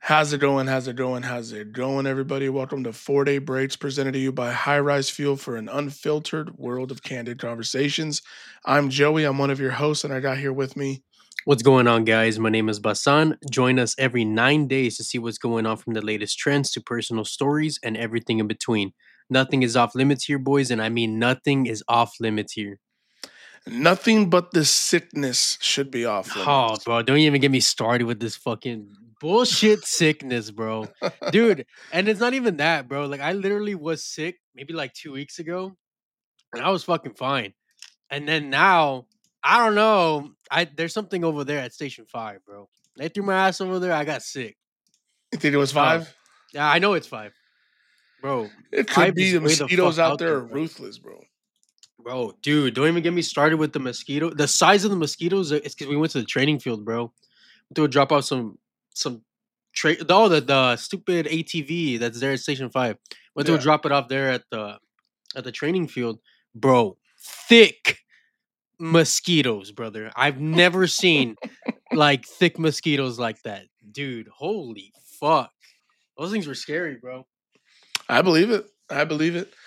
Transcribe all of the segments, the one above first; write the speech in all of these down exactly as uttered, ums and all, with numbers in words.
How's it going? How's it going? How's it going, everybody? Welcome to Four Day Breaks, presented to you by High Rise Fuel for an unfiltered world of candid conversations. I'm Joey. I'm one of your hosts, and I got here with me. What's going on, guys? My name is Basan. Join us every nine days to see what's going on from the latest trends to personal stories and everything in between. Nothing is off limits here, boys, and I mean nothing is off limits here. Nothing but the sickness should be off Oh, limits. bro, don't even get me started with this fucking bullshit sickness, bro. Dude, and it's not even that, bro. Like, I literally was sick maybe like two weeks ago, and I was fucking fine. And then now, I don't know. I There's something over there at Station Five, bro. They threw my ass over there. I got sick. You think it was Oh, five? yeah, I know it's five, bro. It could Five be is the way the fuck mosquitoes out out there there, are bro. ruthless, bro. Bro, dude, don't even get me started with the mosquito. The size of the mosquitoes is because we went to the training field, bro. We to drop off some some tra- oh the the stupid A T V that's there at Station Five. Went to Yeah. drop it off there at the at the training field, bro. Thick mosquitoes, brother. I've never seen like thick mosquitoes like that, dude. Holy fuck, those things were scary, bro. I believe it. I believe it.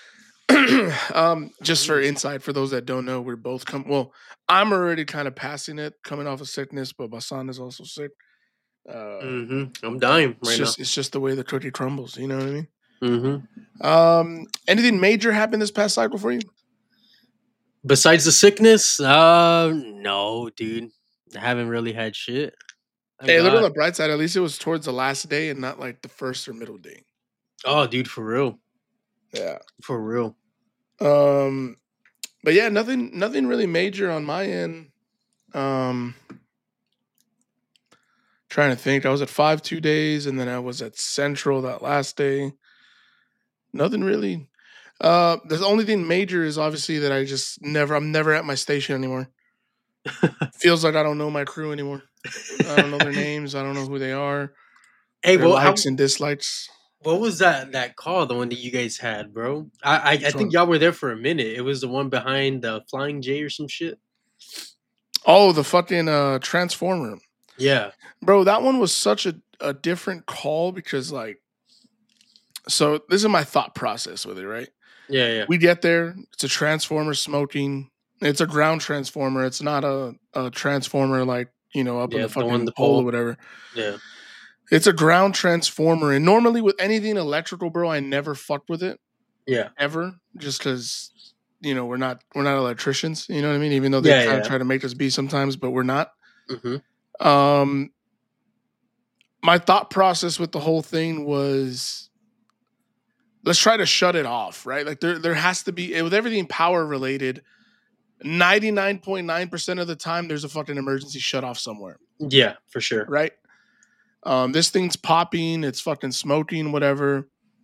um, just for Mhm. insight, for those that don't know, we're both come. Well, I'm already kind of passing it, coming off of sickness, but Basan is also sick. Uh, Mhm. I'm dying it's right now. just it's just the way the cookie crumbles. You know what I mean? Mhm. Um, anything major happened this past cycle for you? Besides the sickness, uh, no, dude. I haven't really had shit. Thank Hey, look on God. the bright side. At least it was towards the last day and not like the first or middle day. Oh, dude, for real, Yeah. for real. Um, but yeah, nothing, nothing really major on my end. Um, trying to think. I was at five two days, and then I was at Central that last day. Nothing really. Uh, the only thing major is obviously that I just never. I'm never at my station anymore. Feels like I don't know my crew anymore. I don't know their names. I don't know who they are. Hey, Their well, likes how? and dislikes. What was that that call? The one that you guys had, bro? I I, I Which think one? y'all were there for a minute. It was the one behind the Flying J or some shit. Oh, the fucking uh Transformer. Yeah. Bro, that one was such a, a different call because like so this is my thought process with it, right? Yeah. Yeah. We get there, it's a transformer smoking. It's a ground transformer. It's not a, a transformer like, you know, up in Yeah. the The one, fucking the pole or pole. whatever. Yeah. It's a ground transformer. And normally with anything electrical, bro, I never fucked with it. Yeah. Ever. Just because, you know, we're not we're not electricians, you know what I mean? Even though they Yeah. kind of Yeah. try to make us be sometimes, but we're not. Mm-hmm. Um my thought process with the whole thing was let's try to shut it off, right? Like there there has to be with everything power related, ninety-nine point nine percent of the time there's a fucking emergency shut off somewhere, Yeah, for sure. right? Um this thing's popping, it's fucking smoking, whatever.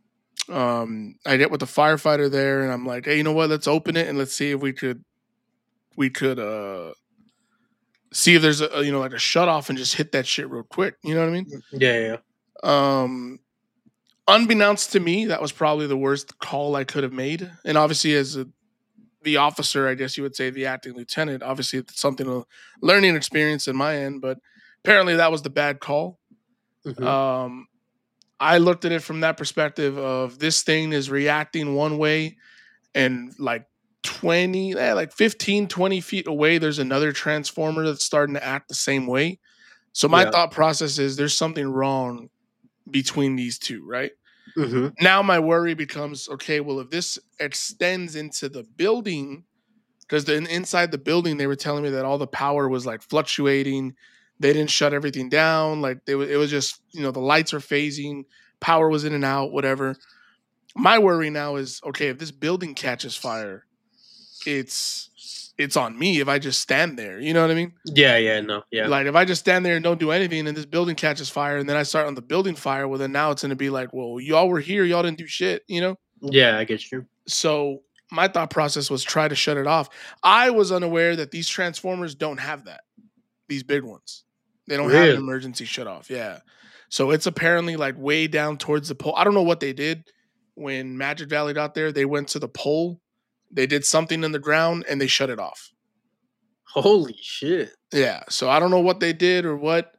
Um I get with the firefighter there and I'm like, "Hey, you know what? Let's open it and let's see if we could we could uh see if there's a you know like a shut off and just hit that shit real quick." You know what I mean? Yeah. Yeah. Um unbeknownst to me, that was probably the worst call I could have made. And obviously, as a, the officer, I guess you would say the acting lieutenant, obviously it's something a learning experience in my end, but apparently that was the bad call. Mm-hmm. Um, I looked at it from that perspective of this thing is reacting one way and like twenty, eh, like fifteen, twenty feet away, there's another transformer that's starting to act the same way. So my Yeah. thought process is there's something wrong between these two, right? Mm-hmm. Now my worry becomes okay, well, if this extends into the building, because then inside the building they were telling me that all the power was like fluctuating, they didn't shut everything down, like they, it was just, you know, the lights are phasing, power was in and out, whatever. My worry now is okay, if this building catches fire, it's it's on me if I just stand there, you know what I mean? Yeah. Yeah. No. Yeah. Like if I just stand there and don't do anything and this building catches fire and then I start on the building fire, well then now it's gonna be like, well, y'all were here, y'all didn't do shit, you know? Yeah. I get you. So my thought process was try to shut it off. I was unaware that these transformers don't have that. These big ones. They don't have an Really? emergency shut off. Yeah. So it's apparently like way down towards the pole. I don't know what they did when Magic Valley got there. They went to the pole, they did something in the ground and they shut it off. Holy shit. Yeah. So I don't know what they did or what.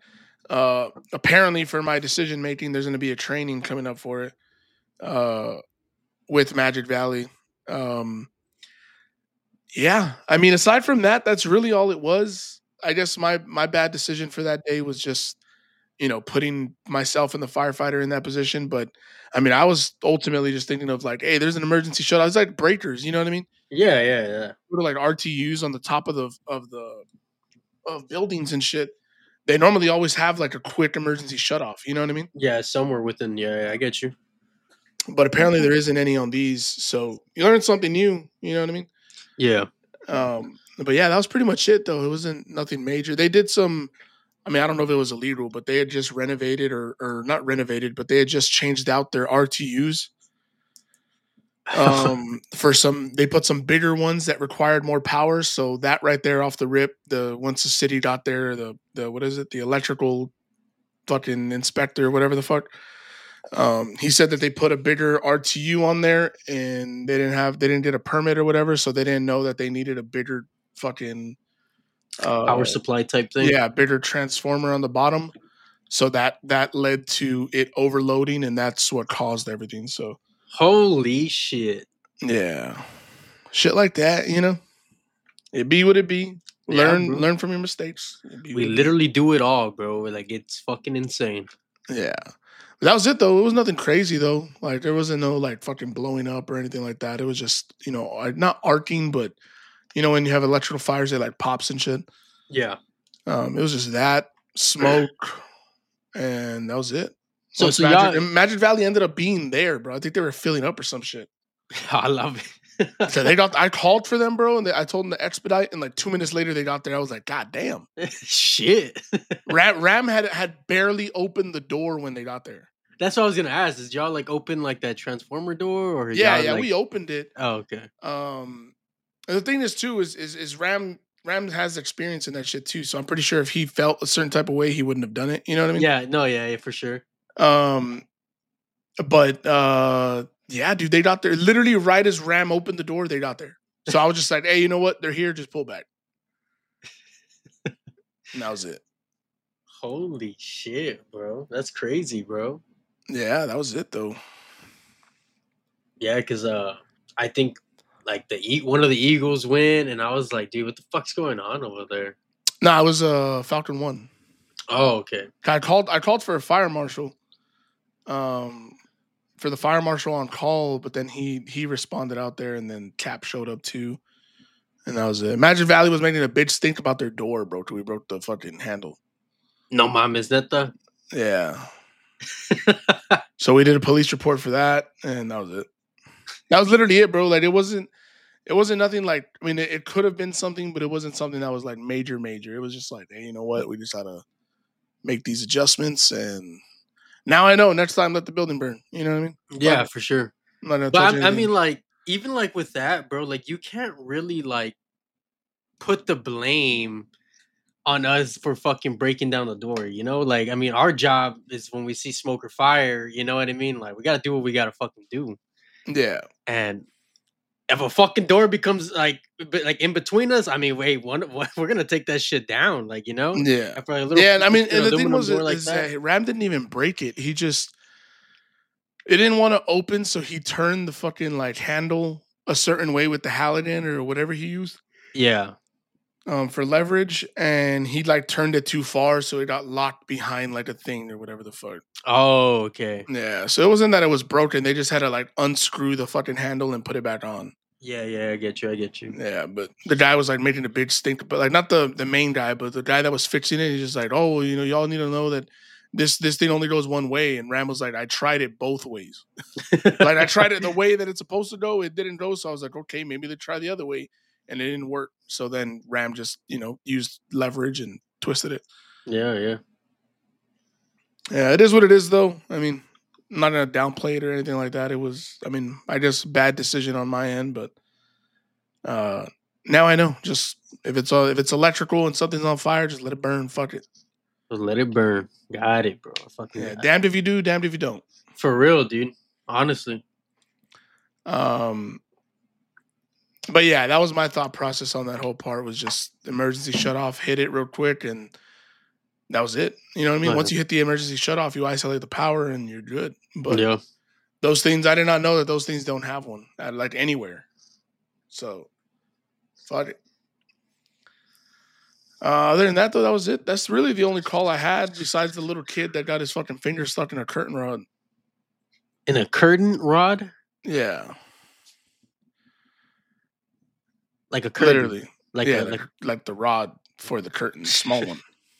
Uh, apparently, for my decision making, there's going to be a training coming up for it uh, with Magic Valley. Um, yeah, I mean, aside from that, that's really all it was. I guess my my bad decision for that day was just you know putting myself and the firefighter in that position. But I mean, I was ultimately just thinking of like, hey, there's an emergency shut. I was like breakers, you know what I mean? Yeah, yeah, yeah. Sort of like R T Us on the top of the of the of buildings and shit. They normally always have like a quick emergency shut off. You know what I mean? Yeah, somewhere within. Yeah, yeah, I get you. But apparently there isn't any on these. So you learn something new. You know what I mean? Yeah. Um, but yeah, that was pretty much it though. It wasn't nothing major. They did some. I mean, I don't know if it was illegal, but they had just renovated or or not renovated, but they had just changed out their R T Us. Um, for some, they put some bigger ones that required more power. So that right there off the rip, the once the city got there, the the what is it, the electrical fucking inspector, whatever the fuck. Um, he said that they put a bigger R T U on there, and they didn't have they didn't get a permit or whatever, so they didn't know that they needed a bigger fucking uh Power supply type thing. yeah bigger transformer on the bottom. So that that led to it overloading, and that's what caused everything. So Holy shit. yeah, shit like that, you know. It be what it be. Yeah, Learn bro. learn from your mistakes. It be We what it be. literally do it all, bro. Like it's fucking insane. Yeah. That was it though. It was nothing crazy though. Like there wasn't no like fucking blowing up or anything like that. It was just, you know, uh, not arcing, but you know, when you have electrical fires, it like pops and shit. Yeah. Um, it was just that smoke, and that was it. So Once so Magic y'all and Magic Valley ended up being there, bro. I think they were filling up or some shit. I love it. So they got. I called for them, bro, and they, I told them to expedite. And like two minutes later, they got there. I was like, God damn. Shit. Ram, Ram had had barely opened the door when they got there. That's what I was gonna ask. Did y'all like open like that transformer door or Yeah, y'all yeah, like we opened it. oh okay. Um, and the thing is too is is is Ram Ram has experience in that shit too. So I'm pretty sure if he felt a certain type of way, he wouldn't have done it. You know what I mean? Yeah, no, yeah, yeah, for sure. Um, but uh, yeah, dude, they got there literally right as Ram opened the door. They got there. So I was just like, hey, you know what? They're here. Just pull back. And that was it. Holy shit, bro. That's crazy, bro. Yeah, that was it though. Yeah, because uh I think like the e- one of the Eagles win and I was like, dude, what the fuck's going on over there? No, I was uh Falcon One. Oh, okay. I called. I called for a fire marshal. Um, for the fire marshal on call, but then he he responded out there, and then Cap showed up too, and that was it. Magic Valley was making a bitch stink about their door, bro. Till we broke the fucking handle. No mames, neta. Yeah. So we did a police report for that, and that was it. That was literally it, bro. Like it wasn't. It wasn't nothing like. I mean, it, it could have been something, but it wasn't something that was like major, major. It was just like, hey, you know what? We just gotta make these adjustments, and now I know. Next time, let the building burn. You know what I mean? Yeah, Fuck it. for sure. I'm not gonna touch But I, I anything. mean, like, even like with that, bro, like you can't really like put the blame on us for fucking breaking down the door, you know? Like, I mean, our job is when we see smoke or fire, you know what I mean? Like, we gotta do what we gotta fucking do. Yeah. And if a fucking door becomes like, b- like in between us, I mean, wait, one, one we're gonna take that shit down, like you know, Yeah. after like a little Yeah, and I mean, fucking and the thing aluminum was door is, like is that. that Ram didn't even break it. He just it didn't want to open, so he turned the fucking like handle a certain way with the Halligan or whatever he used Yeah. um for leverage, and he like turned it too far, so it got locked behind like a thing or whatever the fuck. Oh, okay. Yeah, so it wasn't that it was broken. They just had to like unscrew the fucking handle and put it back on. Yeah, yeah, I get you. I get you. Yeah, but the guy was like making a big stink, but like not the the main guy, but the guy that was fixing it. He's just like, oh, well, you know, y'all need to know that this this thing only goes one way. And Ram was like, I tried it both ways. Like I tried it the way that it's supposed to go, it didn't go. So I was like, okay, maybe they try the other way, and it didn't work. So then Ram just you know used leverage and twisted it. Yeah, yeah. Yeah, it is what it is, though. I mean, I'm not gonna downplay it or anything like that. It was, I mean, I guess bad decision on my end, but uh now I know. Just if it's all if it's electrical and something's on fire, just let it burn. Fuck it. Just let it burn. Got it, bro. Fucking Yeah, got it. damned if you do, damned if you don't. For real, dude. Honestly. Um, but yeah, that was my thought process on that whole part. Was just emergency shut off, hit it real quick, and That was it. You know what I mean? Uh-huh. Once you hit the emergency shut off, you isolate the power and you're good. But Yeah. those things, I did not know that those things don't have one at, like anywhere. So, fuck it. Uh, other than that, though, that was it. That's really the only call I had besides the little kid that got his fucking finger stuck in a curtain rod. In a curtain rod? Yeah. Like a curtain. Literally. Like yeah, a like, like like the rod for the curtain, the small one.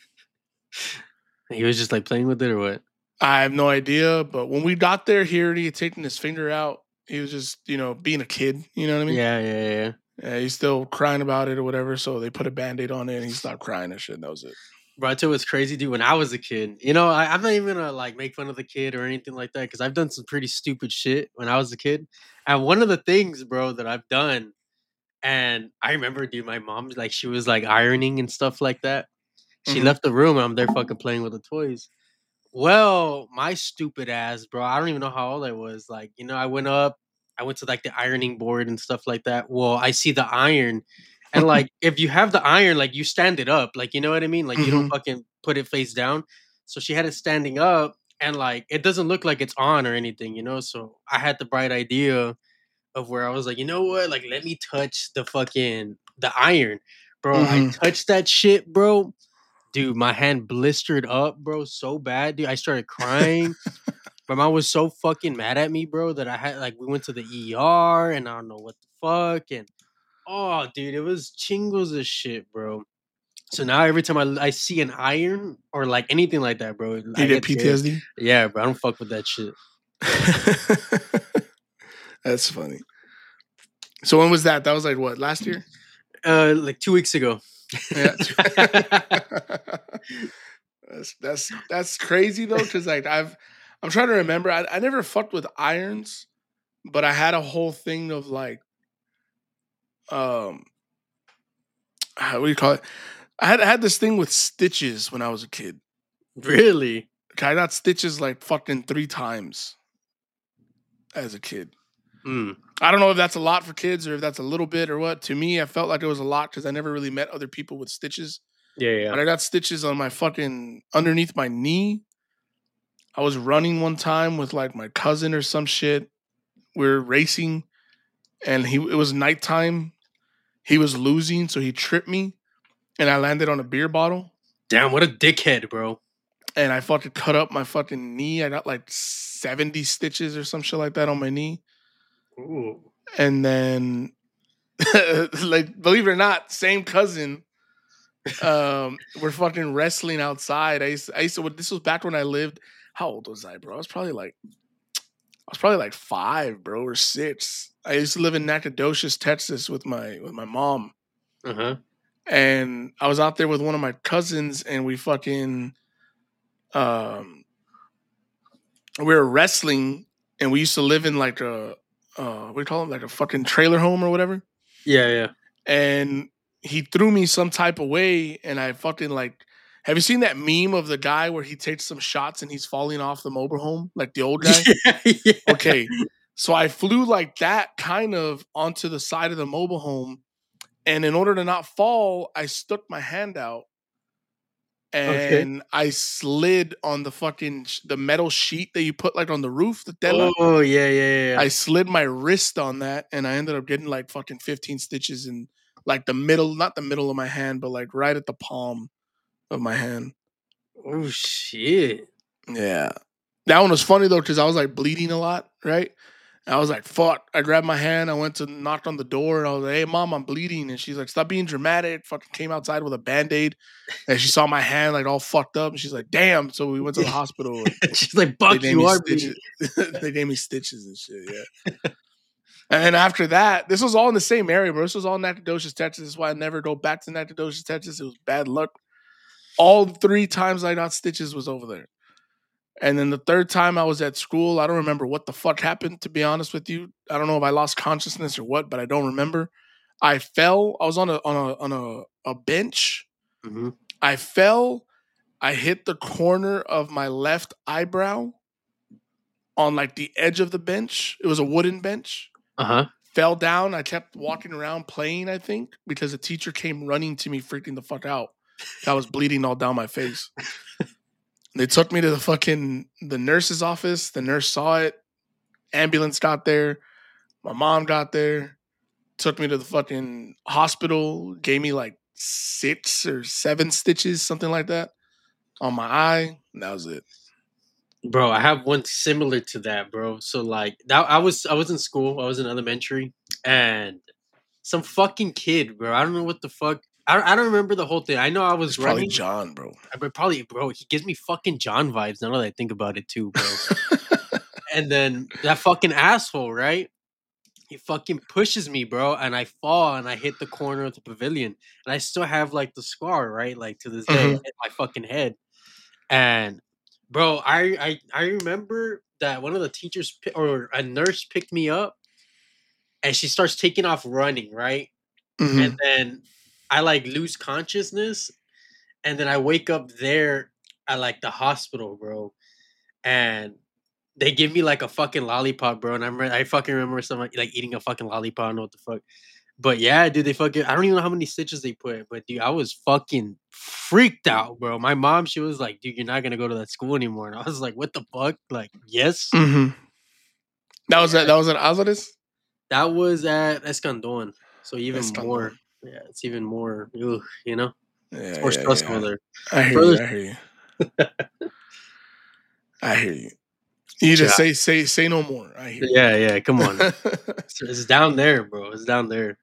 he was just like playing with it or what? I have no idea, but when we got there, he already had taken his finger out. He was just, you know, being a kid. You know what I mean? Yeah, yeah, yeah. Yeah, he's still crying about it or whatever. So they put a band-aid on it and he stopped crying and shit. And that was it. Bro, I tell you what's crazy, dude. When I was a kid, you know, I, I'm not even gonna like make fun of the kid or anything like that because I've done some pretty stupid shit when I was a kid. And one of the things, bro, that I've done, and I remember, dude, my mom, like, she was like ironing and stuff like that. She Mhm. left the room and I'm there fucking playing with the toys. Well, my stupid ass, bro, I don't even know how old I was. Like, you know, I went up, I went to like the ironing board and stuff like that. Well, I see the iron. And like, if you have the iron, like you stand it up, like, you know what I mean? Like, you don't Mhm. fucking put it face down. So she had it standing up and like, it doesn't look like it's on or anything, you know? So I had the bright idea of where I was like, you know what? Like, let me touch the fucking, the iron. Bro, I Mhm. touched that shit, bro. Dude, my hand blistered up, bro, so bad, dude. I started crying. My mom was so fucking mad at me, bro, that I had like we went to the E R and I don't know what the fuck. And oh, dude, it was chingos of shit, bro. So now every time I, I see an iron or like anything like that, bro, You I get get scared. P T S D? Yeah, bro, I don't fuck with that shit. That's funny. So when was that? That was like what, last year? Uh, like two weeks ago. Yeah. that's that's that's crazy though, because like I've I'm trying to remember. I, I never fucked with irons, but I had a whole thing of like um how what do you call it? I had I had this thing with stitches when I was a kid. Really? I got stitches like fucking three times as a kid. Mm. I don't know if that's a lot for kids or if that's a little bit or what. To me, I felt like it was a lot because I never really met other people with stitches. Yeah, yeah. But I got stitches on my fucking underneath my knee. I was running one time with like my cousin or some shit. We were racing, and he it was nighttime. He was losing, so he tripped me, and I landed on a beer bottle. Damn, what a dickhead, bro. And I fucking cut up my fucking knee. I got like seventy stitches or some shit like that on my knee. Ooh. And then, like, believe it or not, same cousin. Um, we're fucking wrestling outside. I used, to, I used to. This was back when I lived. How old was I, bro? I was probably like, I was probably like five, bro, or six. I used to live in Nacogdoches, Texas, with my with my mom, Uh huh. and I was out there with one of my cousins, and we fucking, um, we were wrestling, and we used to live in like a, uh, what do you call it, like a fucking trailer home or whatever. Yeah, yeah. And he threw me some type of way, and I fucking like. Have you seen that meme of the guy where he takes some shots and he's falling off the mobile home, like the old guy? Yeah, yeah. Okay, so I flew like that, kind of onto the side of the mobile home, and in order to not fall, I stuck my hand out Okay. and I slid on the fucking sh- the metal sheet that you put like on the roof, the tela. Oh, yeah, yeah, yeah. I slid my wrist on that, and I ended up getting like fucking fifteen stitches in like the middle, not the middle of my hand, but like right at the palm of my hand. Oh, shit. Yeah. That one was funny though, because I was like bleeding a lot, right? And I was like, fuck. I grabbed my hand, I went to knock on the door, and I was like, hey mom, I'm bleeding. And she's like, stop being dramatic. Fucking came outside with a band-aid. And she saw my hand like all fucked up, and she's like, damn. So we went to the hospital and She's like, they "Buck, gave you me are bleeding." stitches. They gave me stitches and shit, yeah. And then after that, this was all in the same area, bro. This was all in Nacogdoches, Texas. That's why I never go back to Nacogdoches, Texas. It was bad luck. All three times I got stitches was over there. And then the third time I was at school, I don't remember what the fuck happened, to be honest with you. I don't know if I lost consciousness or what, but I don't remember. I fell. I was on a on a on a, a bench. Mm-hmm. I fell. I hit the corner of my left eyebrow on like the edge of the bench. It was a wooden bench. Uh huh. Fell down. I kept walking around playing, I think, because the teacher came running to me, freaking the fuck out. I was bleeding all down my face. They took me to the fucking the nurse's office. The nurse saw it. Ambulance got there. My mom got there. Took me to the fucking hospital. Gave me like six or seven stitches, something like that, on my eye. And that was it. Bro, I have one similar to that, bro. So like that I was I was in school, I was in elementary, and some fucking kid, bro. I don't know what the fuck. I don't, I don't remember the whole thing. I know I was It's probably running. John, bro. But probably, bro, he gives me fucking John vibes now that I think about it too, bro. And then that fucking asshole, right? He fucking pushes me, bro, and I fall and I hit the corner of the pavilion. And I still have like the scar, right? Like to this day, Mhm. it hit my fucking head. And bro, I I I remember that one of the teachers pi- or a nurse picked me up and she starts taking off running, right? And Mhm. then I like lose consciousness, and then I wake up there at like the hospital, bro, and they give me like a fucking lollipop, bro, and I'm re- I fucking remember someone like eating a fucking lollipop. I don't know what the fuck, but yeah, dude, they fucking I don't even know how many stitches they put, but dude, I was fucking freaked out, bro. My mom, she was like, "Dude, you're not gonna go to that school anymore," and I was like, "What the fuck?" Like, yes, Mhm. That was that. yeah, That was at Azaris. that was at Escandon, so even more, Escandon. yeah, it's even more, ugh, you know, it's Yeah, more yeah, stressful yeah. there. I hear Further, you. I hear you. I hear you. You just yeah, say say say no more. I hear you. yeah, yeah. Come on, it's, it's down there, bro. It's down there.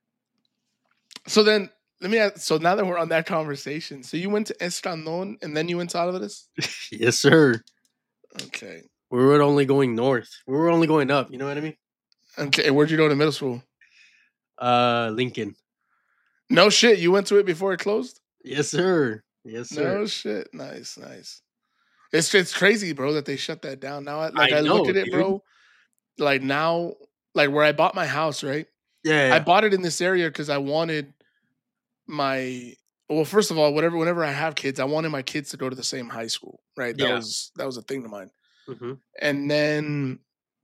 So then let me ask, so now that we're on that conversation, so you went to Escandon and then you went to Alvarez? Yes, sir. Okay. We were only going north. We were only going up. You know what I mean? Okay. Where'd you go to middle school? Uh, Lincoln. No shit. You went to it before it closed? Yes, sir. Yes, sir. No shit. Nice, nice. It's it's crazy, bro, that they shut that down. Now, I, like I I look know, at it, dude. bro. Like now, like where I bought my house, right? Yeah, I yeah, bought it in this area because I wanted my well, first of all, whatever whenever I have kids, I wanted my kids to go to the same high school, right? That yeah. was that was a thing of mine. Mm-hmm. And then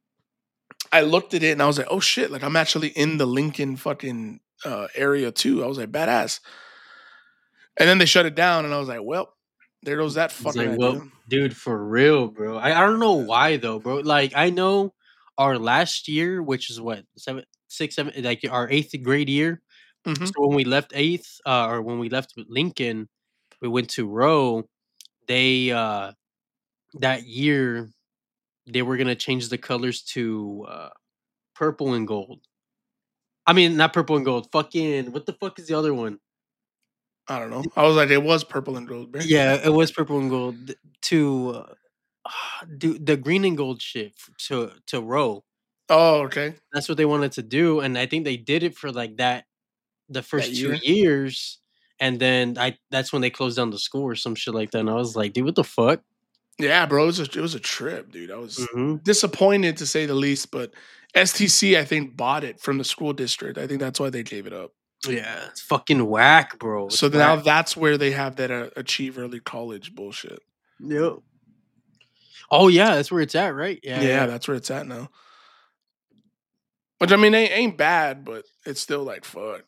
I looked at it and I was like, oh shit, like I'm actually in the Lincoln fucking uh, area too. I was like, badass. And then they shut it down and I was like, well, there goes that It's fucking like, idea. well, dude, for real, bro. I, I don't know why though, bro. Like, I know our last year, which is what seven, six, seven, like our eighth grade year. Mm-hmm. So when we left eighth, uh, or when we left Lincoln, we went to Row. They uh that year they were gonna change the colors to uh purple and gold. I mean, not purple and gold. Fucking what the fuck is the other one? I don't know. I was like, it was purple and gold, bro. Yeah, it was purple and gold th- to uh, do the green and gold shit f- to to row. Oh, okay. That's what they wanted to do, and I think they did it for like that the That first two year. years, and then I that's when they closed down the school or some shit like that. And I was like, dude, what the fuck? Yeah, bro. It was a, it was a trip, dude. I was Hmm. disappointed to say the least, but S T C, I think, bought it from the school district. I think that's why they gave it up. Yeah, it's fucking whack, bro. So It's now whack. that's where they have that uh, achieve early college bullshit. Yep. Oh yeah, that's where it's at, right? Yeah, Yeah, yeah. that's where it's at now. Which I mean, ain't, ain't bad, but it's still like fuck.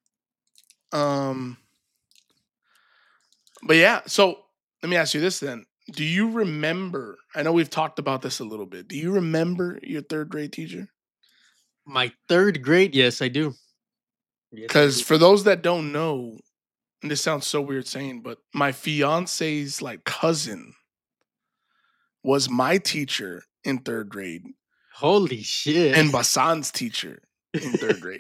Um, but yeah. So let me ask you this then: do you remember? I know we've talked about this a little bit. Do you remember your third grade teacher? My third grade, yes, I do. Yes, I Because do. for those that don't know, and this sounds so weird saying, but my fiance's like cousin was my teacher in third grade Holy shit. and Basan's teacher in third grade.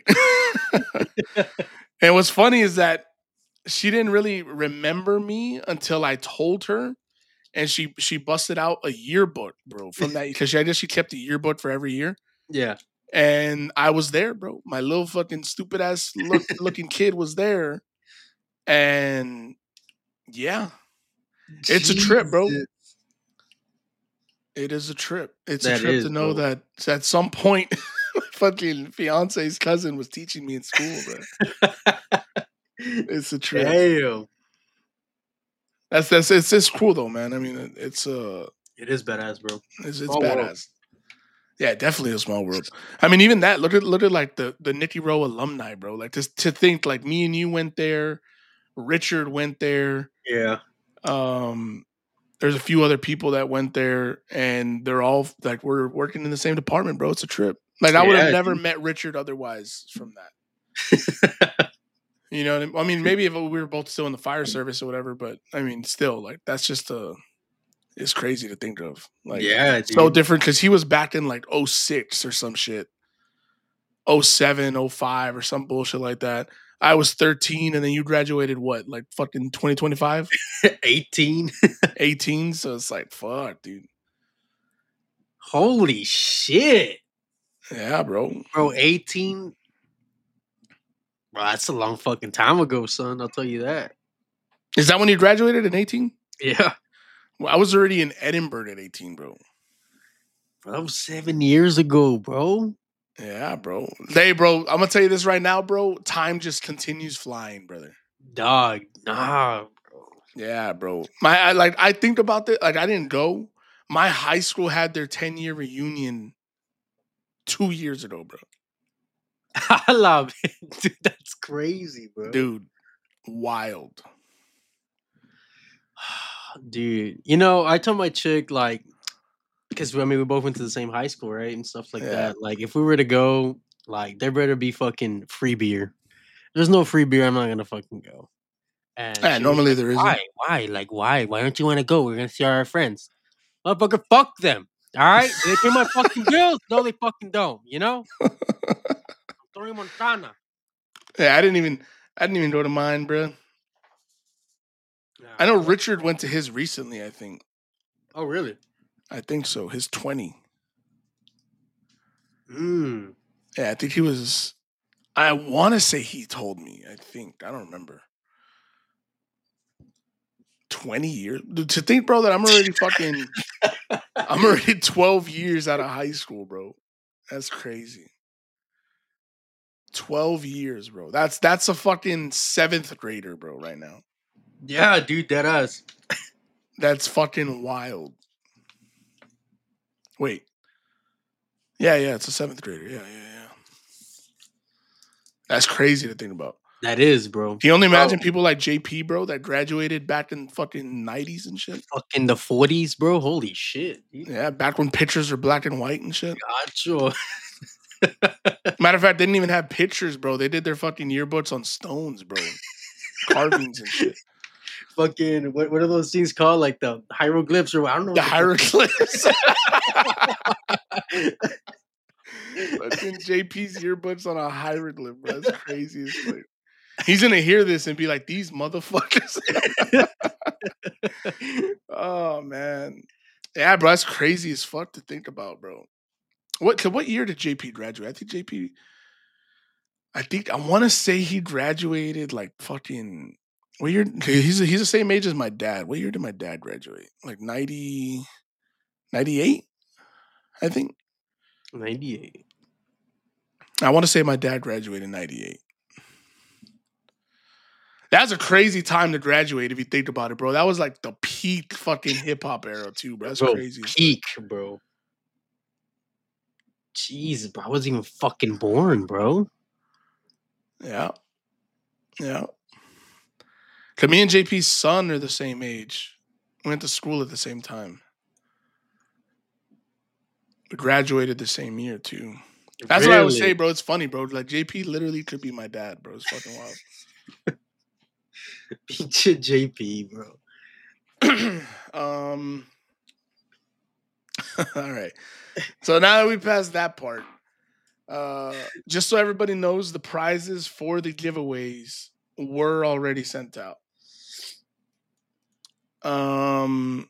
And what's funny is that she didn't really remember me until I told her, and she she busted out a yearbook, bro, from that because I guess she kept a yearbook for every year, Yeah. and I was there, bro. My little fucking stupid ass look looking kid was there, and yeah, it's a trip, bro. Jesus. It is a trip. It's a That trip is, to know bro. that at some point, my fucking fiance's cousin was teaching me in school, bro. It's a trip. Damn. That's that's it's it's cool though, man. I mean, it- it's uh, It is badass, bro. it's it's Small world. badass. Yeah, definitely a small world. I mean, even that. Look at look at like the the Nicky Rowe alumni, bro. Like just to think, like me and you went there, Richard went there. Yeah. Um, there's a few other people that went there, and they're all like, we're working in the same department, bro. It's a trip. Like I would have Yeah, never dude. met Richard otherwise from that. You know what I mean? I mean, maybe if we were both still in the fire service or whatever, but I mean, still, like that's just a. It's crazy to think of. Like Yeah, so dude. different because he was back in like oh six or some shit. oh seven, oh five or some bullshit like that. I was thirteen and then you graduated what, like fucking twenty twenty-five? eighteen. eighteen. So it's like, fuck, dude. Holy shit. Yeah, bro. Bro, eighteen. Bro, that's a long fucking time ago, son. I'll tell you that. Is that when you graduated in eighteen? Yeah. Well, I was already in Edinburgh at eighteen, bro. Bro, that was seven years ago, bro. Yeah, bro. Hey, bro, I'm gonna tell you this right now, bro. Time just continues flying, brother. Dog, nah, bro. Yeah, bro. My I, like I think about that. Like I didn't go. My high school had their ten year reunion two years ago, bro. I love it. Dude, that's crazy, bro. Dude, wild. Dude, you know, I told my chick, like, because I mean, we both went to the same high school, right? And stuff like Yeah. that. Like, if we were to go, like, there better be fucking free beer. There's no free beer, I'm not gonna fucking go. And Yeah, she was normally like, there isn't. why? Why? Like, why? Why don't you want to go? We're gonna see our friends. Motherfucker, fuck them. All right? Do they pay my fucking bills? No, they fucking don't. You know? Tony Montana. Yeah, I didn't even I didn't even go to mine, bro. Yeah, I know bro. Richard went to his recently, I think. Oh, really? I think so. His twenty. Mm. Yeah, I think he was I want to say he told me. I think. I don't remember. twenty years? Dude, to think, bro, that I'm already fucking I'm already twelve years out of high school, bro. That's crazy. twelve years, bro. That's that's a fucking seventh grader, bro, right now. Yeah, dude, that ass. That's fucking wild. Wait. Yeah, yeah, it's a seventh grader. Yeah, yeah, yeah. That's crazy to think about. That is, bro. Can you only imagine Bro. people like J P, bro, that graduated back in fucking nineties and shit? Fucking the forties, bro. Holy shit. Dude. Yeah, back when pictures were black and white and shit. Gotcha. Matter of fact, they didn't even have pictures, bro. They did their fucking yearbooks on stones, bro. Carvings and shit. Fucking, what, what are those things called? Like the hieroglyphs or I don't know. The hieroglyphs. Fucking J P's yearbooks on a hieroglyph, bro. That's crazy as fuck. He's gonna hear this and be like, "These motherfuckers." Oh man, yeah, bro. That's crazy as fuck to think about, bro. What? What year did J P graduate? I think J P. I think I want to say he graduated like fucking. What year? He's he's the same age as my dad. What year did my dad graduate? Like ninety, ninety-eight, I think. ninety-eight. I want to say my dad graduated in ninety-eight. That's a crazy time to graduate if you think about it, bro. That was like the peak fucking hip hop era too, bro. That's bro, crazy. Peak, bro. Jeez, bro. I wasn't even fucking born, bro. Yeah. Yeah. Cause me and J P's son are the same age. We went to school at the same time. We graduated the same year too. That's really? what I would say, bro. It's funny, bro. Like J P literally could be my dad, bro. It's fucking wild. J P, bro. um. All right. So now that we passed that part, uh, just so everybody knows, the prizes for the giveaways were already sent out. Um,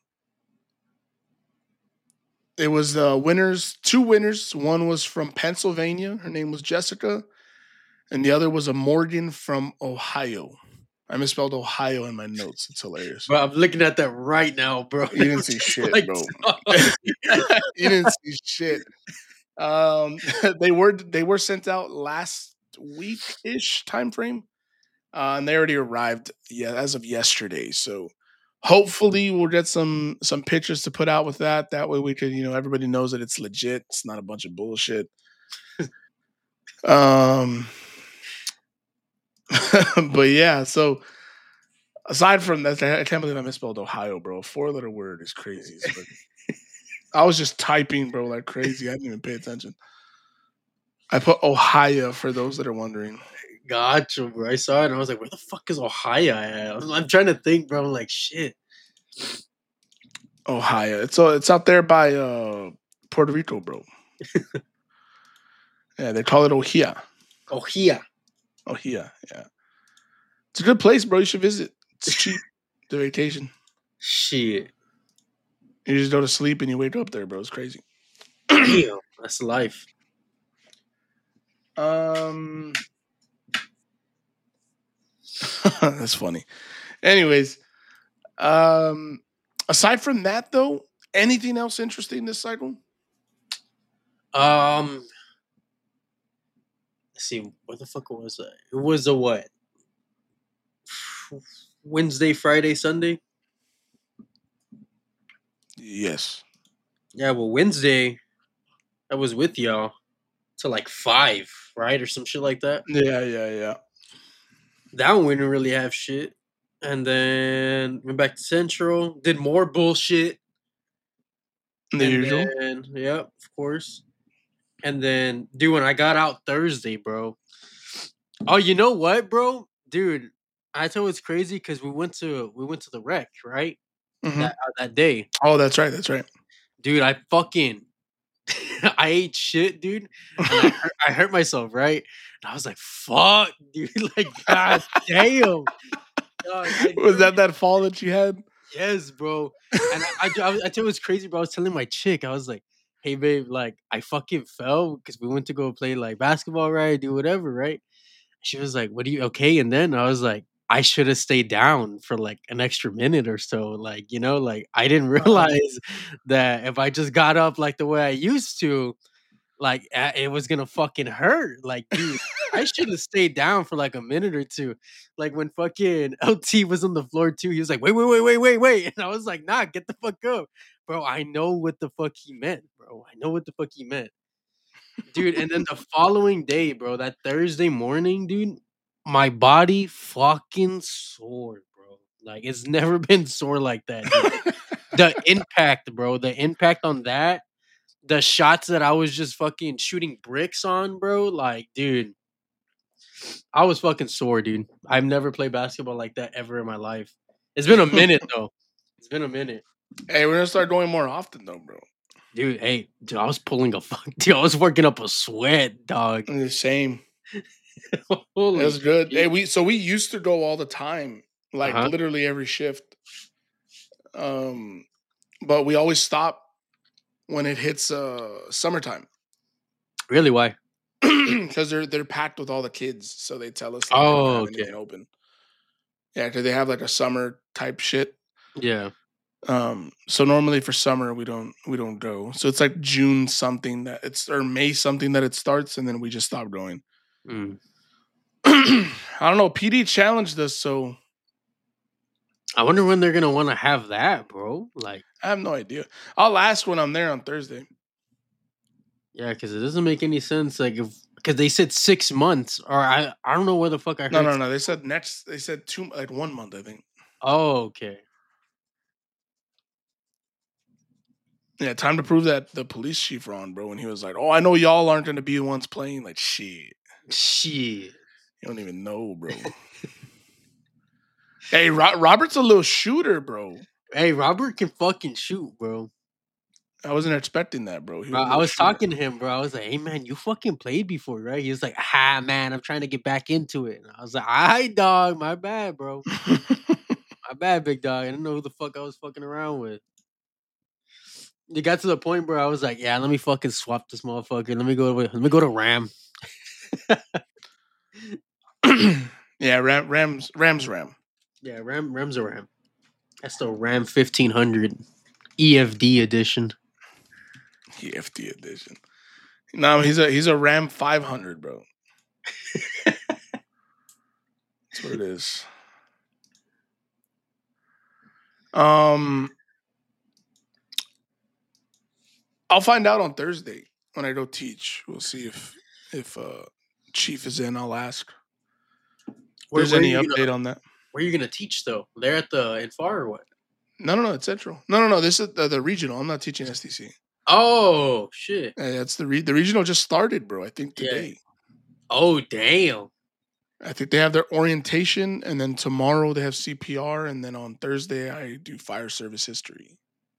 it was the winners, two winners. One was from Pennsylvania. Her name was Jessica, and the other was a Morgan from Ohio. I misspelled Ohio in my notes. It's hilarious. Bro, I'm looking at that right now, bro. You didn't see shit, like, bro. You didn't see shit. Um, they were they were sent out last week ish time frame, uh, and they already arrived yeah as of yesterday. So hopefully we'll get some some pictures to put out with that. That way we could, you know, everybody knows that it's legit. It's not a bunch of bullshit. um. But yeah, so Aside from that, I can't believe I misspelled Ohio, bro. A four-letter word is crazy. But I was just typing, bro, like crazy. I didn't even pay attention. I put Ohio for those that are wondering. Gotcha, bro. I saw it and I was like, where the fuck is Ohio at? I'm, I'm trying to think, bro. I'm like, shit. Ohio. It's uh, it's out there by uh, Puerto Rico, bro. Yeah, they call it Ohia. Ohia. Ohia, yeah. It's a good place, bro. You should visit. It's cheap. The vacation. Shit. You just go to sleep and you wake up there, bro. It's crazy. Damn, that's life. Um, that's funny. Anyways, um, aside from that, though, anything else interesting this cycle? Um, let's see, what the fuck was that? It was a what? Wednesday, Friday, Sunday. Yes. Yeah, well, Wednesday, I was with y'all till like five, right, or some shit like that. Yeah, yeah, yeah. That one we didn't really have shit, and then went back to Central, did more bullshit. The and usual. Then, yep, of course. And then, dude, when I got out Thursday, bro. Oh, you know what, bro, dude? I thought it was crazy because we went to we went to the rec, right? Mm-hmm. That uh, that day. Oh, that's right. That's right. Dude, I fucking I ate shit, dude. And I, hurt, I hurt myself, right? And I was like, "Fuck, dude!" Like, god damn. Dog, was that that fall that you had? Yes, bro. And I, I, I, I thought it was crazy, bro. I was telling my chick, I was like, "Hey, babe, like, I fucking fell because we went to go play like basketball, right? Do whatever, right?" She was like, "What do you okay?" And then I was like, I should have stayed down for like an extra minute or so. Like, you know, like I didn't realize that if I just got up like the way I used to, like uh, it was gonna fucking hurt. Like, dude, I should have stayed down for like a minute or two. Like when fucking L T was on the floor too, he was like, "Wait, wait, wait, wait, wait, wait," and I was like, "Nah, get the fuck up, bro." I know what the fuck he meant, bro. I know what the fuck he meant, dude. And then the following day, bro, that Thursday morning, dude, my body fucking sore, bro. Like it's never been sore like that. Dude. The impact, bro. The impact on that the shots that I was just fucking shooting bricks on, bro, like, dude, I was fucking sore, dude. I've never played basketball like that ever in my life. It's been a minute though. It's been a minute. Hey, we're gonna start going more often though, bro. Dude, hey, dude, I was pulling a fuck. Dude, I was working up a sweat, dog. The same. Holy That's good. shit. Hey, we so we used to go all the time, like Uh-huh. literally every shift. Um, but we always stop when it hits uh summertime. Really? Why? Because they're they're packed with all the kids, so they tell us like they don't Oh, have okay. anything open. Yeah, because they have like a summer type shit. Yeah. Um, so normally for summer we don't we don't go. So it's like June something that it's or May something that it starts, and then we just stop going. Mm. I don't know. P D challenged us, so I wonder when they're gonna want to have that, bro. Like, I have no idea. I'll ask when I'm there on Thursday. yeah, because it doesn't make any sense. Like, if because they said six months, or I I don't know where the fuck I heard. No, no, no. They said next. They said two, like one month, I think. Oh, okay. Yeah, time to prove that the police chief wrong, bro. When he was like, "Oh, I know y'all aren't going to be the ones playing." Like, shit, shit. You don't even know, bro. Hey, Ro- Robert's a little shooter, bro. Hey, Robert can fucking shoot, bro. I wasn't expecting that, bro. He Bro, was a I little was shooter. talking to him, bro. I was like, "Hey, man, you fucking played before, right?" He was like, "Ah, man, I'm trying to get back into it." And I was like, "All right, dog, my bad, bro. My bad, big dog. I didn't know who the fuck I was fucking around with." It got to the point, bro. I was like, "Yeah, let me fucking swap this motherfucker. Let me go. Let me go to Ram." Yeah, Ram, Rams, Rams, Ram. Yeah, Ram, Ram's a Ram. That's the Ram fifteen hundred E F D edition. E F D edition. No, he's a he's a Ram five hundred, bro. That's what it is. Um, I'll find out on Thursday when I go teach. We'll see if if uh Chief is in. I'll ask. If Where, there's where any are you update gonna, on that? Where are you gonna teach though? They're at the in far or what? No, no, no. It's Central. No, no, no. This is the, the regional. I'm not teaching S T C. Oh shit! Uh, that's the re- the regional just started, bro. I think Yeah. today. Oh damn. I think they have their orientation, and then tomorrow they have C P R, and then on Thursday I do fire service history.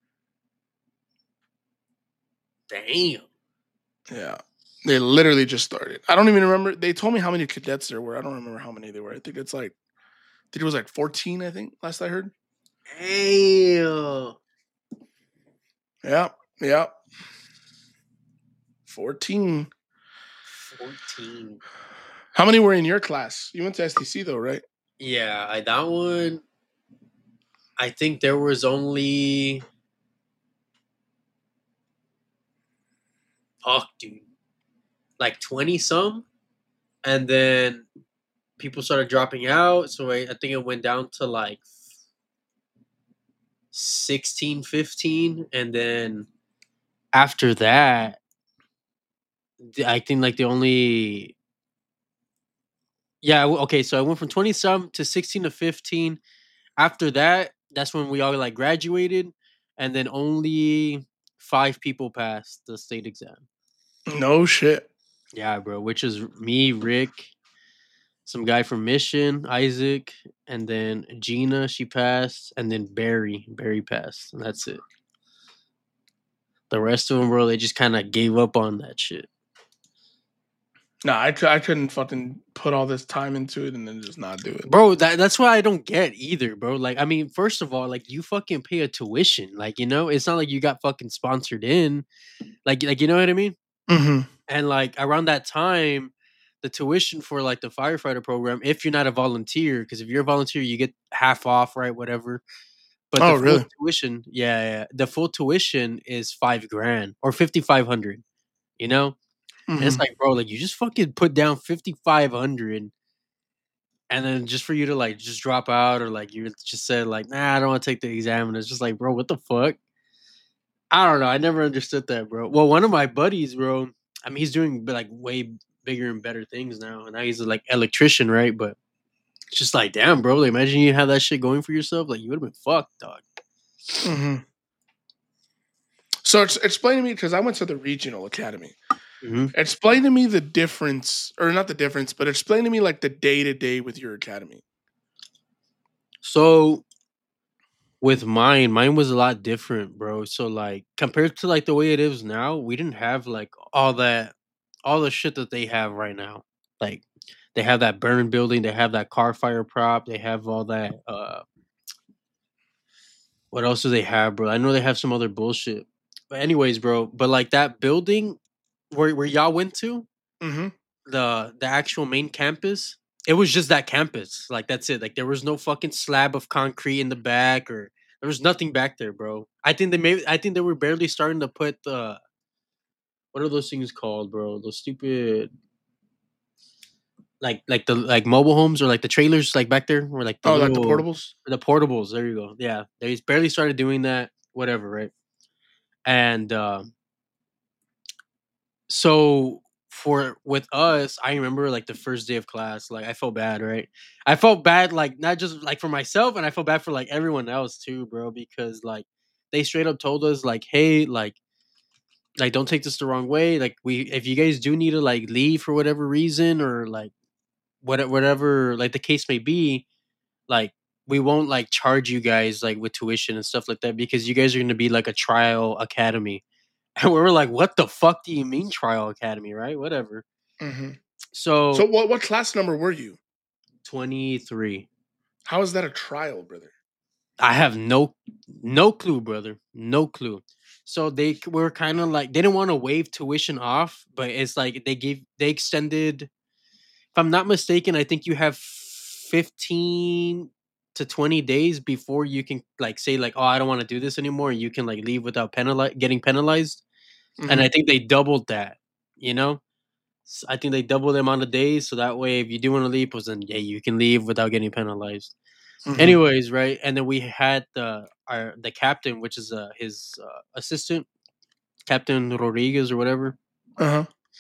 Damn. Yeah. They literally just started. I don't even remember. They told me how many cadets there were. I don't remember how many there were. I think it's like, I think it was like fourteen, I think, last I heard. Damn. Yeah. Yeah. fourteen. fourteen. How many were in your class? You went to S T C though, right? Yeah, I, that one. I think there was only. Fuck, dude. Like twenty some. And then people started dropping out. So I, I think it went down to like sixteen, fifteen. And then after that, I think like the only. Yeah, okay. So I went from twenty some to sixteen to fifteen. After that, that's when we all like graduated. And then only five people passed the state exam. No shit. Yeah, bro. Which is me, Rick, some guy from Mission, Isaac, and then Gina, she passed, and then Barry, Barry passed, and that's it. The rest of them, bro, they just kind of gave up on that shit. Nah, I, I couldn't fucking put all this time into it and then just not do it. Bro, that, that's what I don't get either, bro. Like, I mean, first of all, like, you fucking pay a tuition. Like, you know, it's not like you got fucking sponsored in. Like, like you know what I mean? Mm-hmm. And, like, around that time, the tuition for, like, the firefighter program, if you're not a volunteer, because if you're a volunteer, you get half off, right? Whatever. But Oh, the full really? tuition, yeah, yeah, the full tuition is five grand or fifty five hundred. You know, and it's Mm-hmm. like, bro, like you just fucking put down fifty five hundred, and then just for you to like just drop out or like you just said like, nah, I don't want to take the exam, and it's just like, bro, what the fuck? I don't know. I never understood that, bro. Well, one of my buddies, bro, I mean, he's doing like way bigger and better things now, and now he's like electrician, right? But it's just like, damn, bro. Like, imagine you had that shit going for yourself. Like, you would have been fucked, dog. Mm-hmm. So it's, explain to me, because I went to the regional academy. Mm-hmm. Explain to me the difference, or not the difference, but explain to me like the day to day with your academy. So with mine, mine was a lot different, bro. So like compared to like the way it is now, we didn't have like all that all the shit that they have right now. Like they have that burn building, they have that car fire prop, they have all that uh what else do they have, bro? I know they have some other bullshit. But anyways, bro, but like that building where where y'all went to, Mm-hmm. the the actual main campus, it was just that campus. Like that's it. Like there was no fucking slab of concrete in the back, or there was nothing back there, bro. I think they may I think they were barely starting to put the what are those things called, bro? Those stupid like like the like mobile homes or like the trailers like back there or like the Oh, like the little portables? the portables. There you go. Yeah. They barely started doing that, whatever, right? And um so for with us, I remember like the first day of class, like I felt bad, right? I felt bad, like not just like for myself, and I felt bad for like everyone else too, bro, because like they straight up told us like, hey, like, like don't take this the wrong way. Like we, if you guys do need to like leave for whatever reason or like what whatever like the case may be, like we won't like charge you guys like with tuition and stuff like that because you guys are gonna be like a trial academy. And we were like, what the fuck do you mean trial academy, right? Whatever. Mm-hmm. So So what what class number were you? twenty-three. How is that a trial, brother? I have no no clue, brother. No clue. So they c- were kind of like they didn't want to waive tuition off, but it's like they gave they extended. If I'm not mistaken, I think you have fifteen to twenty days before you can like say like, oh, I don't want to do this anymore, and you can like leave without penali- getting penalized. And Mm-hmm. I think they doubled that. You know, S- I think they doubled the amount of days, so that way, if you do want to leave, pues then yeah, you can leave without getting penalized. Mm-hmm. Anyways, right, and then we had the our the captain, which is uh, his uh, assistant, Captain Rodriguez or whatever, Uh-huh.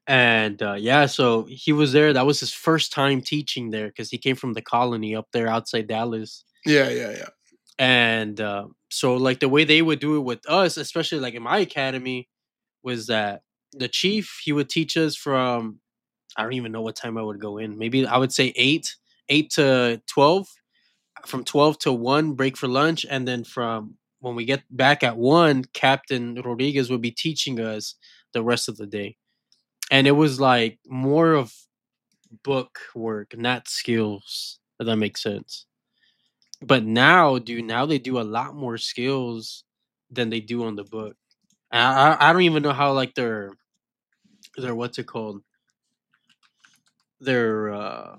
And uh, yeah, so he was there. That was his first time teaching there because he came from the colony up there outside Dallas. Yeah, yeah, yeah. And uh, so, like the way they would do it with us, especially like in my academy, was that the chief he would teach us from I don't even know what time I would go in. Maybe I would say eight, eight to twelve. From twelve to one, break for lunch, and then from when we get back at one, Captain Rodriguez would be teaching us the rest of the day. And it was like more of book work, not skills. If that makes sense. But now, dude, now they do a lot more skills than they do on the book. And I, I I don't even know how like their their what's it called? Their uh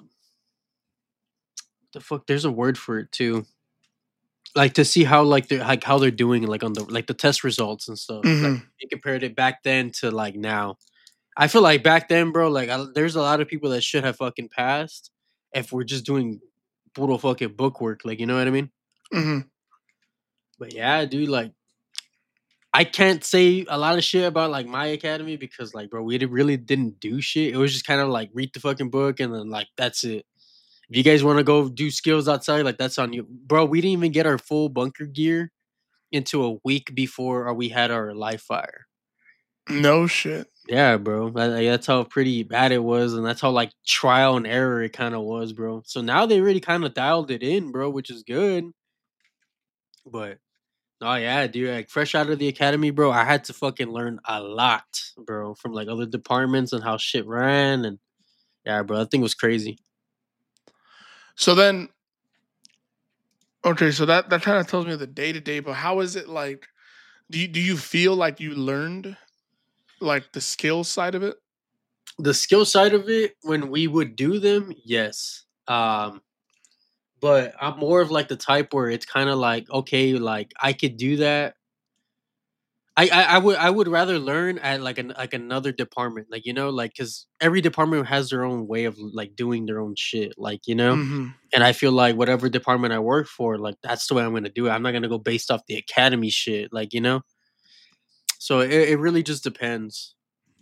the fuck there's a word for it too. Like to see how like they're like how they're doing like on the like the test results and stuff. Like Hmm. you compared it back then to like now. I feel like back then, bro, like I, there's a lot of people that should have fucking passed if we're just doing brutal fucking book work. Like you know what I mean? Hmm. But yeah, dude, like I can't say a lot of shit about like my academy because like bro, we did, really didn't do shit. It was just kind of like read the fucking book and then like that's it. If you guys want to go do skills outside, like that's on you, bro. We didn't even get our full bunker gear into a week before uh, we had our live fire. No shit. Yeah, bro. That- like, that's how pretty bad it was, and that's how like trial and error it kind of was, bro. So now they really kind of dialed it in, bro, which is good. But oh yeah, dude, like fresh out of the academy, bro, I had to fucking learn a lot, bro, from like other departments and how shit ran, and yeah, bro, that thing was crazy. So then, okay, so that that kind of tells me the day to day. But how is it like? Do you do you feel like you learned like the skill side of it? The skill side of it, when we would do them, yes. Um, but I'm more of like the type where it's kind of like, okay, like I could do that. I, I I would I would rather learn at like an like another department, like you know, like because every department has their own way of like doing their own shit, like you know. Hmm. And I feel like whatever department I work for, like that's the way I'm gonna do it. I'm not gonna go based off the academy shit, like you know. So it, it really just depends.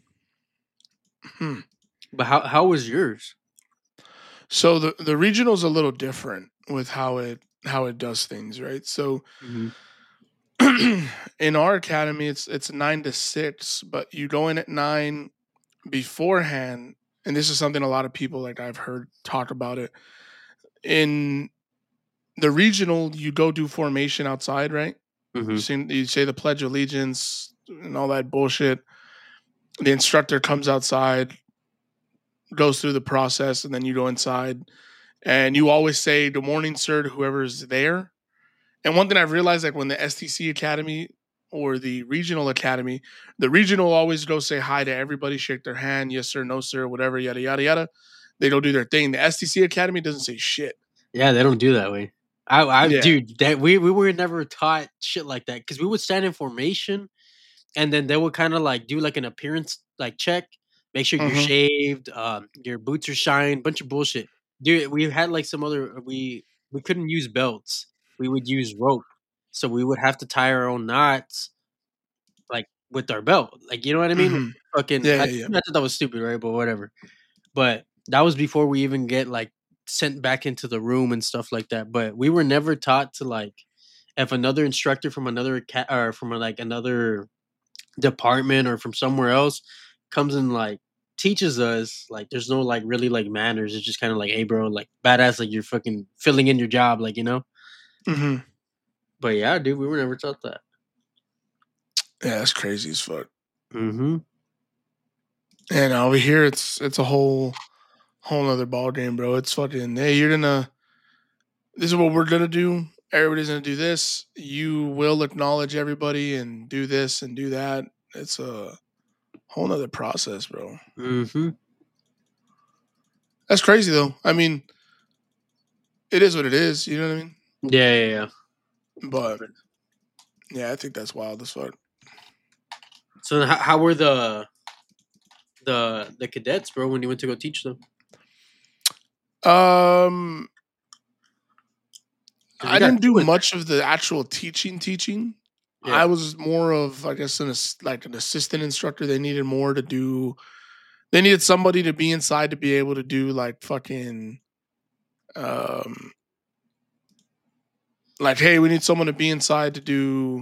Hmm. But how how was yours? So the the regional's a little different with how it how it does things, right? So Hmm. in our academy, it's it's nine to six, but you go in at nine beforehand, and this is something a lot of people like I've heard talk about it. In the regional, you go do formation outside, right? You Hmm. sing, you say the Pledge of Allegiance and all that bullshit. The instructor comes outside, goes through the process, and then you go inside, and you always say "Good morning, sir" to whoever's there. And one thing I've realized, like when the S T C Academy or the regional academy, the regional always go say hi to everybody, shake their hand, yes sir, no sir, whatever, yada yada yada. They go do their thing. The S T C Academy doesn't say shit. Yeah, they don't do that way. I I Yeah. dude, that we we were never taught shit like that because we would stand in formation and then they would kind of like do like an appearance like check, make sure you're Hmm. shaved, um, your boots are shined, bunch of bullshit. Dude, we had like some other we we couldn't use belts. We would use rope. So we would have to tie our own knots like with our belt. Like you know what I mean? Hmm. Fucking Yeah, I, yeah, yeah. I thought that was stupid, right? But whatever. But that was before we even get like sent back into the room and stuff like that. But we were never taught to like if another instructor from another cat or from like another department or from somewhere else comes and like teaches us like there's no like really like manners. It's just kind of like, hey bro, like badass, like you're fucking filling in your job, like you know. Hmm. But yeah, dude, we were never taught that. Yeah, that's crazy as fuck. Mm-hmm. And over here, it's it's a whole whole other ball game, bro. It's fucking. Hey, you're gonna. This is what we're gonna do. Everybody's gonna do this. You will acknowledge everybody and do this and do that. It's a whole nother process, bro. Mm-hmm. That's crazy though. I mean, it is what it is. You know what I mean? Yeah, yeah, yeah. But yeah, I think that's wild as fuck. So then how, how were the the the cadets, bro, when you went to go teach them? Um, Because we I got didn't do two in much of the actual teaching. Teaching. there. Yeah. I was more of, I guess, an ass- like an assistant instructor. They needed more to do They needed somebody to be inside to be able to do like fucking, um, like, hey, we need someone to be inside to do,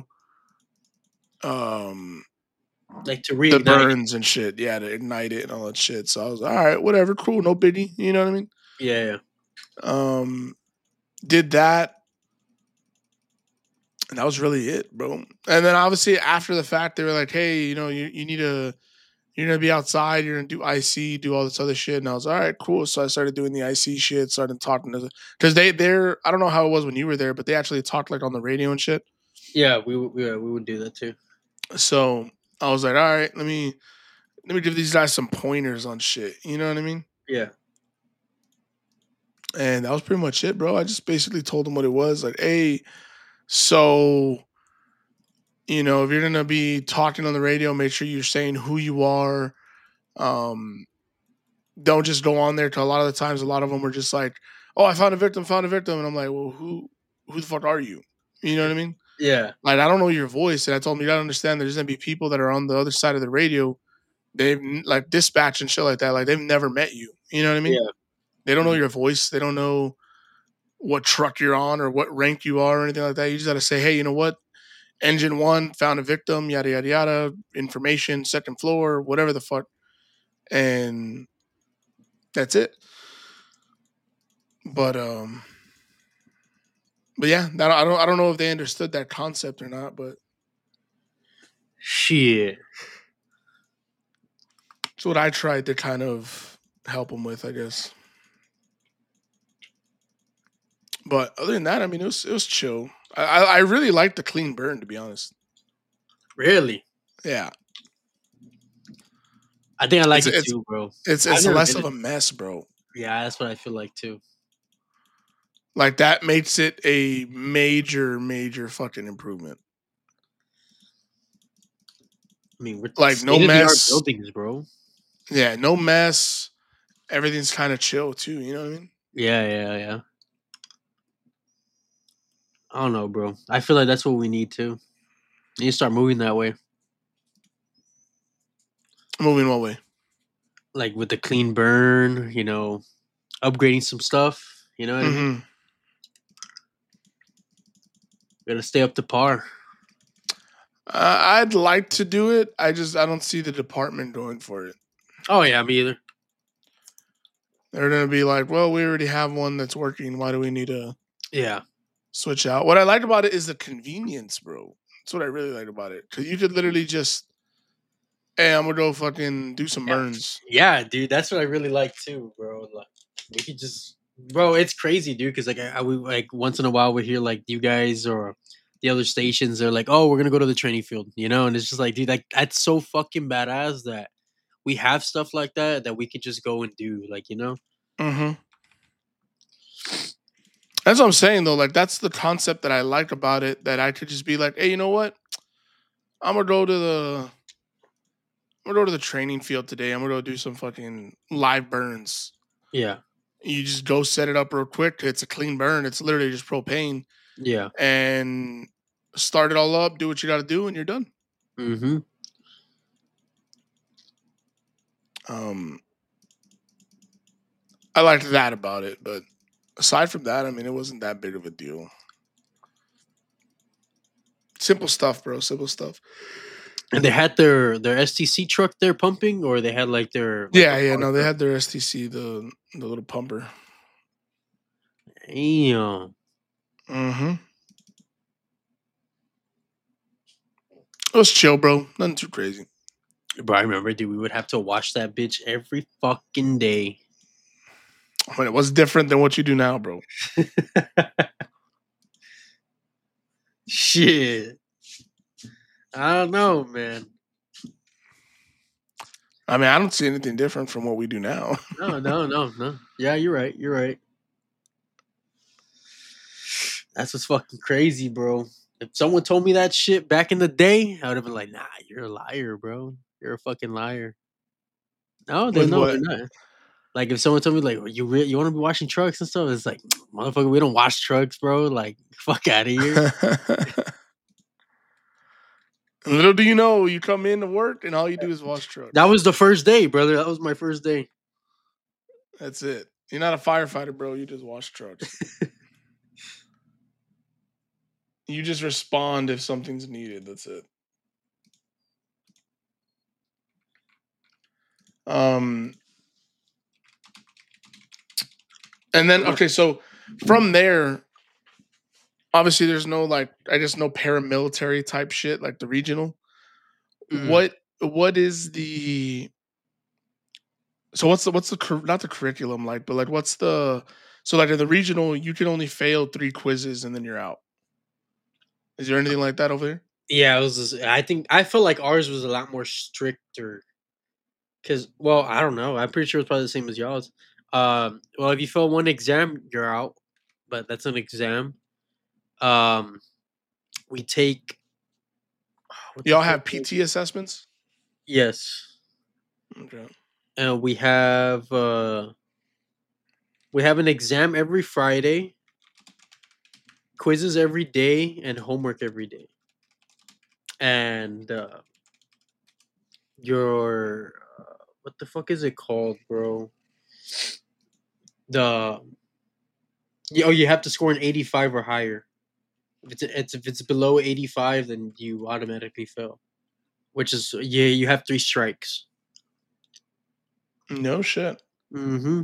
um, Like to the reignite it. burns and shit. Yeah, to ignite it and all that shit. So I was like, all right, whatever, cool, no biggie. You know what I mean? Yeah. Um, did that, and that was really it, bro. And then obviously after the fact, they were like, hey, you know, you, you need to, you're gonna be outside, you're gonna do I C, do all this other shit. And I was all right, cool. So I started doing the I C shit, started talking to the, because they they're I don't know how it was when you were there, but they actually talked like on the radio and shit. Yeah, we would- we, we would do that too. So I was like, all right, let me let me give these guys some pointers on shit. You know what I mean? Yeah. And that was pretty much it, bro. I just basically told them what it was. Like, hey, so you know, if you're gonna be talking on the radio, make sure you're saying who you are. Um, don't just go on there. To a lot of the times, a lot of them were just like, "Oh, I found a victim, found a victim," and I'm like, "Well, who, who the fuck are you?" You know what I mean? Yeah. Like, I don't know your voice, and I told them you gotta understand. There's gonna be people that are on the other side of the radio. They've n- like dispatch and shit like that. Like they've never met you. You know what I mean? Yeah. They don't know Mhm. your voice. They don't know what truck you're on or what rank you are or anything like that. You just gotta say, "Hey, you know what? Engine one found a victim. Yada yada yada. Information, second floor, whatever the fuck." And that's it. But um, but yeah, that, I don't I don't know if they understood that concept or not, but Shit. it's what I tried to kind of help them with, I guess. But other than that, I mean, it was it was chill. I I, I really liked the clean burn, to be honest. Really? Yeah, I think I like it's it it's too, bro. it's I've it's never less been of to. a mess, bro. Yeah, that's what I feel like too. Like that makes it a major major fucking improvement. I mean, we're Like no state of the art mess. buildings, bro. Yeah, no mess. Everything's kind of chill too. You know what I mean? Yeah, yeah, yeah. I don't know, bro. I feel like that's what we need to. You need to start moving that way, Moving one way. like with the clean burn. You know, upgrading some stuff. You know what I mean? Mm-hmm. We gotta stay up to par. Uh, I'd like to do it. I just I don't see the department going for it. Oh yeah, me either. They're gonna be like, well, we already have one that's working. Why do we need to Yeah, switch out? What I like about it is the convenience, bro. That's what I really like about it. Cause you could literally just, hey, I'm gonna go fucking do some yeah, burns. yeah, dude. That's what I really like too, bro. Like we could just, bro. It's crazy, dude. Because like I, I we like once in a while we hear like you guys or the other stations are like, oh, we're gonna go to the training field, you know, and it's just like, dude, like that's so fucking badass that we have stuff like that that we could just go and do, like you know. Mm-hmm. That's what I'm saying though. Like that's the concept that I like about it. That I could just be like, hey, you know what? I'm gonna go to the I'm gonna go to the training field today. I'm gonna go do some fucking live burns. Yeah, You just go set it up real quick. It's a clean burn. It's literally just propane yeah. and start it all up. Do what you got to do, and you're done. Mm-hmm. Um, I liked that about it, but aside from that, I mean, it wasn't that big of a deal. Simple stuff, bro. Simple stuff. And they had their their S T C truck there pumping, or they had like their like Yeah, a yeah. bar No, they truck. had their S T C, the the little pumper. Damn. Mm-hmm. It was chill, bro. Nothing too crazy. Bro, I remember, dude, we would have to watch that bitch every fucking day. I mean, it was different than what you do now, bro. Shit. I don't know, man. I mean, I don't see anything different from what we do now. No, no, no, no. Yeah, you're right. You're right. That's what's fucking crazy, bro. If someone told me that shit back in the day, I would have been like, nah, you're a liar, bro. You're a fucking liar. No, they're With no, they're what? not. Like if someone told me like you re- you want to be watching trucks and stuff, it's like motherfucker, we don't watch trucks, bro. Like fuck out of here. And little do you know, you come in to work and all you do is wash trucks. That was the first day, brother. That was my first day. That's it. You're not a firefighter, bro. You just wash trucks. You just respond if something's needed. That's it. Um, and then okay, so from there, obviously, there's no like, I guess, no paramilitary type shit like the regional. Mm. What what is the so what's the what's the cur- not the curriculum like, but like what's the so like in the regional, you can only fail three quizzes and then you're out. Is there anything like that over there? Yeah, it was. Just, I think I feel like ours was a lot more stricter. Cause, well, I don't know. I'm pretty sure it's probably the same as y'all's. Um, well, if you fail one exam, you're out. But that's an exam. Um, we take. what the Y'all fuck have was P T it? assessments? Yes, Okay. and we have uh, we have an exam every Friday, quizzes every day, and homework every day. And uh, your uh, what the fuck is it called, bro? The you, oh, you have to score an eighty-five or higher. If it's, it's if it's below eighty-five, then you automatically fail. Which is yeah, you have three strikes. No shit. Mm-hmm.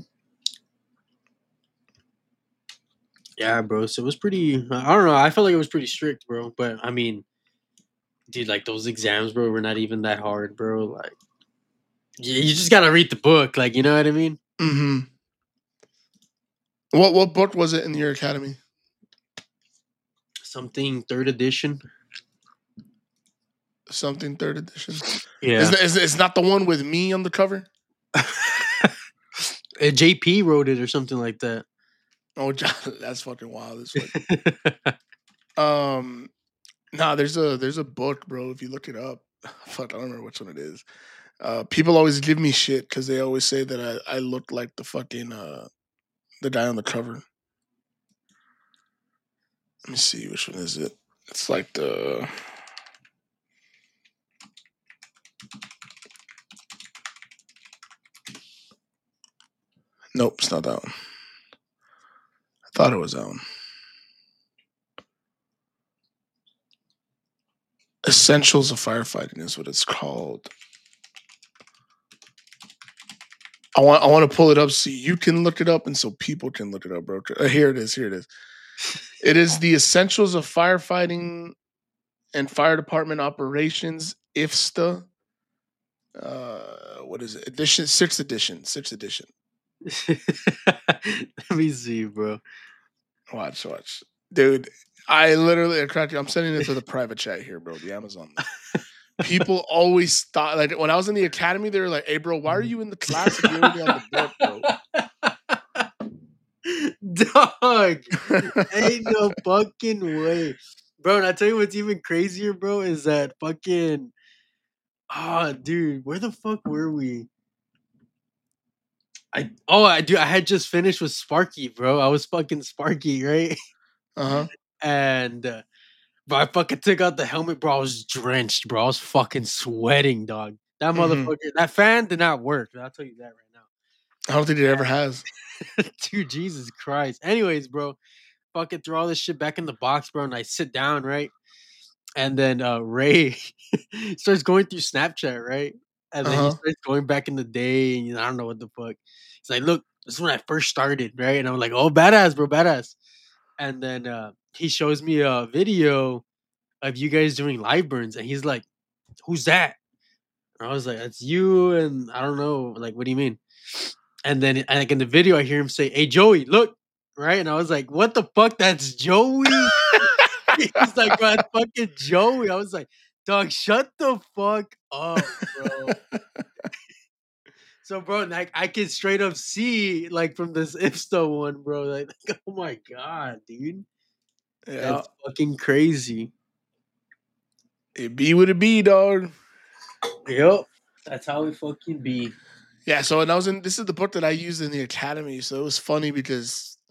Yeah, bro. So it was pretty. I don't know. I felt like it was pretty strict, bro. But I mean, dude, like those exams, bro, were not even that hard, bro. Like, you, you just gotta read the book, like you know what I mean. Mm-hmm. What what book was it in your academy? Something third edition. Something third edition. Yeah. Is is it's not the one with me on the cover? J P wrote it or something like that. Oh, that's fucking wild as fuck. um, nah, there's a there's a book, bro. If you look it up, fuck, I don't remember which one it is. Uh, people always give me shit because they always say that I I look like the fucking uh the guy on the cover. Let me see which one is it. It's like the. Nope, it's not that one. I thought it was that one. Essentials of Firefighting is what it's called. I want I want to pull it up so you can look it up and so people can look it up, bro. Uh, here it is. Here it is. It is the Essentials of Firefighting and Fire Department Operations, I F S T A. Uh, what is it? Edition sixth edition. Sixth edition. Let me see, bro. Watch, watch, dude. I literally, cracked. I'm sending it to the private chat here, bro. The Amazon. People always thought, like, when I was in the academy, they were like, "Hey, bro, why are you in the class if you're already on the book, bro?" Dog, ain't no fucking way, bro. And I tell you what's even crazier, bro, is that fucking. Ah, oh, dude, where the fuck were we? I oh, I do. I had just finished with Sparky, bro. I was fucking Sparky, right? Uh huh. And uh, but I fucking took out the helmet, bro. I was drenched, bro. I was fucking sweating, dog. That Mm-hmm. motherfucker, that fan did not work. I'll tell you that right now. I don't think it ever has. Dude, Jesus Christ. Anyways, bro, fucking throw all this shit back in the box, bro, and I sit down, right? And then uh Ray starts going through Snapchat, right? And then he Uh-huh. starts going back in the day, and you know, I don't know what the fuck. He's like, "Look, this is when I first started, right?" And I'm like, "Oh, badass, bro, badass." And then uh he shows me a video of you guys doing live burns, and he's like, "Who's that?" And I was like, "That's you." And I don't know, like, what do you mean? And then, like in the video, I hear him say, "Hey, Joey, look!" Right? And I was like, "What the fuck? That's Joey." He's like, "Bro, that's fucking Joey." I was like, "Dog, shut the fuck up, bro." So, bro, like I can straight up see, like from this I F S T A one, bro. Like, oh my god, dude, Yeah. that's fucking crazy. It be what it be, dog. Yep, that's how it fucking be. Yeah, so and I was in this is the book that I used in the academy, so it was funny because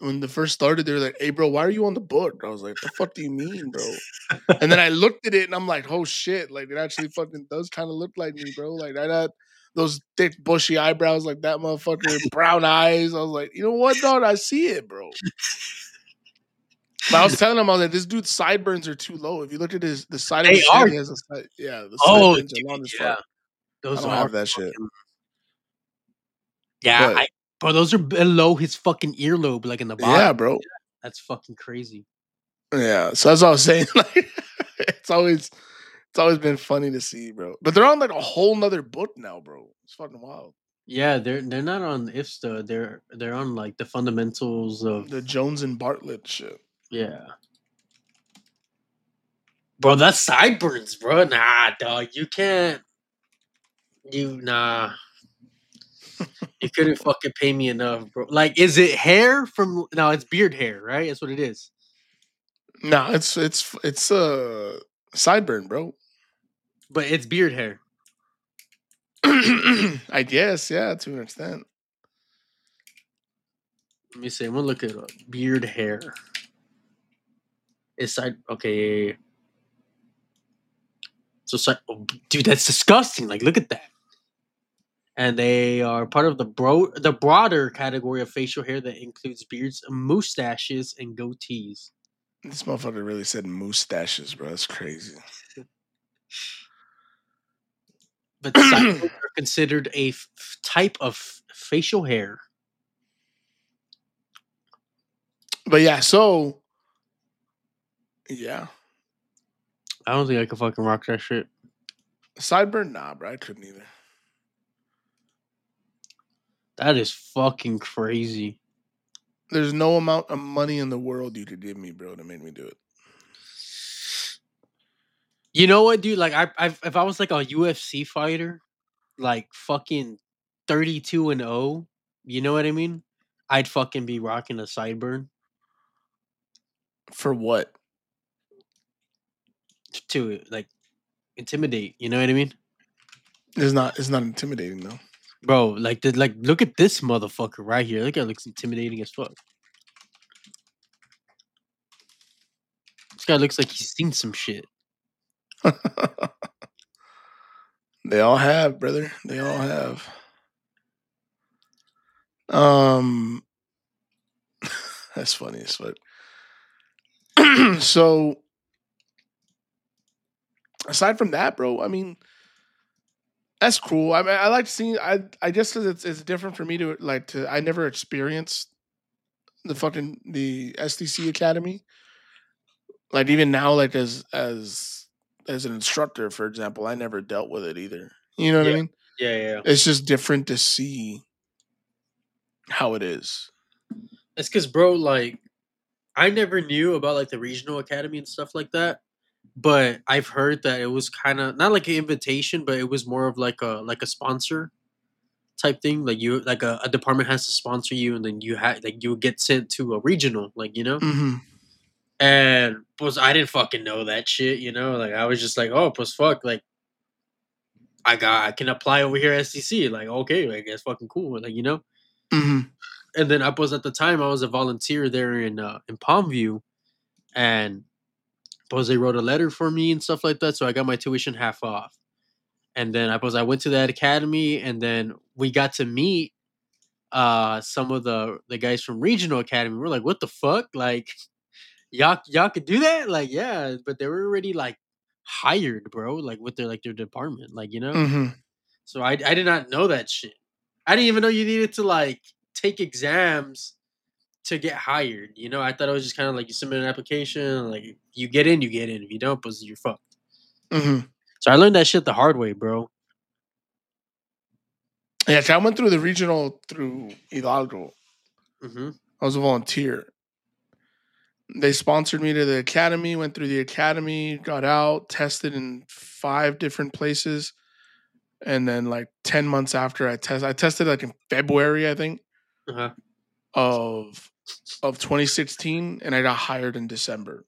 when the first started, they were like, "Hey, bro, why are you on the book?" I was like, "The fuck do you mean, bro?" And then I looked at it and I'm like, "Oh shit!" Like it actually fucking does kind of look like me, bro. Like I had those thick, bushy eyebrows, like that motherfucker, brown eyes. I was like, you know what, dog? I see it, bro. But I was telling him, I was like, this dude's sideburns are too low. If you look at his the side of They his are. head, he has a side, yeah, the Oh, sideburns are dude, long as yeah. fuck. I Those don't are have that shit. fucking. Yeah, But I bro, those are below his fucking earlobe, like in the bottom. yeah, bro. That's fucking crazy. Yeah. So that's what I was saying. Like it's always it's always been funny to see, bro. But they're on like a whole nother book now, bro. It's fucking wild. Yeah, they're they're not on IFSTA. They're they're on like the fundamentals of The Jones and Bartlett shit. yeah. Bro, that's sideburns, bro. Nah, dog. You can't. You nah. You couldn't fucking pay me enough, bro. Like, is it hair from? No, it's beard hair, right? That's what it is. No, it's it's it's uh sideburn, bro. But it's beard hair. I guess, yeah, to an extent. Let me see. I'm gonna look at up. Beard hair. It's side. Okay. So, side. Oh, dude, that's disgusting. Like, look at that. And they are part of the bro the broader category of facial hair that includes beards, mustaches, and goatees. This motherfucker really said mustaches, bro. That's crazy. But sideburns are considered a f- type of facial hair. But yeah, so yeah. I don't think I can fucking rock that shit. Sideburn, nah, bro. I couldn't either. That is fucking crazy. There's no amount of money in the world you could give me, bro, to make me do it. You know what, dude? Like, I, I if I was like a U F C fighter, like fucking thirty-two and oh, you know what I mean? I'd fucking be rocking a sideburn For what? to like intimidate. You know what I mean, It's not. It's not intimidating though. bro? Like, the, like look at this motherfucker right here. Look at it looks intimidating as fuck. This guy looks like he's seen some shit. They all have, brother. They all have. Um, that's funny as fuck. So, aside from that, bro, I mean, that's cool. I mean, I like seeing. I I guess 'cause it's it's different for me to like to. I never experienced the fucking the S D C Academy. Like even now, like as as as an instructor, for example, I never dealt with it either. You know what I Yeah, mean? yeah, yeah. It's just different to see how it is. It's because, bro, like I never knew about like the regional academy and stuff like that. But I've heard that it was kind of not like an invitation, but it was more of like a like a sponsor type thing. Like you, like a, a department has to sponsor you, and then you had like you would get sent to a regional, like you know. Mm-hmm. And was I didn't fucking know that shit, you know. Like I was just like, oh, plus fuck, like I got I can apply over here at S D C. Like okay, I guess fucking cool, like you know. Mm-hmm. And then I was at the time I was a volunteer there in uh, in Palmview, and suppose they wrote a letter for me and stuff like that, so I got my tuition half off. And then I suppose I went to that academy, and then we got to meet uh some of the the guys from regional academy. We're like, what the fuck? Like y'all y'all could do that? Like, yeah, but they were already like hired, bro, like with their like their department, like you know. Mm-hmm. So I I did not know that shit. I didn't even know you needed to like take exams to get hired. You know, I thought it was just kind of like you submit an application, like you get in, you get in. If you don't, pues you're fucked. Mm-hmm. So I learned that shit the hard way, bro. Yeah, I went through the regional through Hidalgo. Mm-hmm. I was a volunteer. They sponsored me to the academy, went through the academy, got out, tested in five different places. And then like ten months after I test I tested like in February, I think, Uh-huh. of of twenty sixteen, and I got hired in December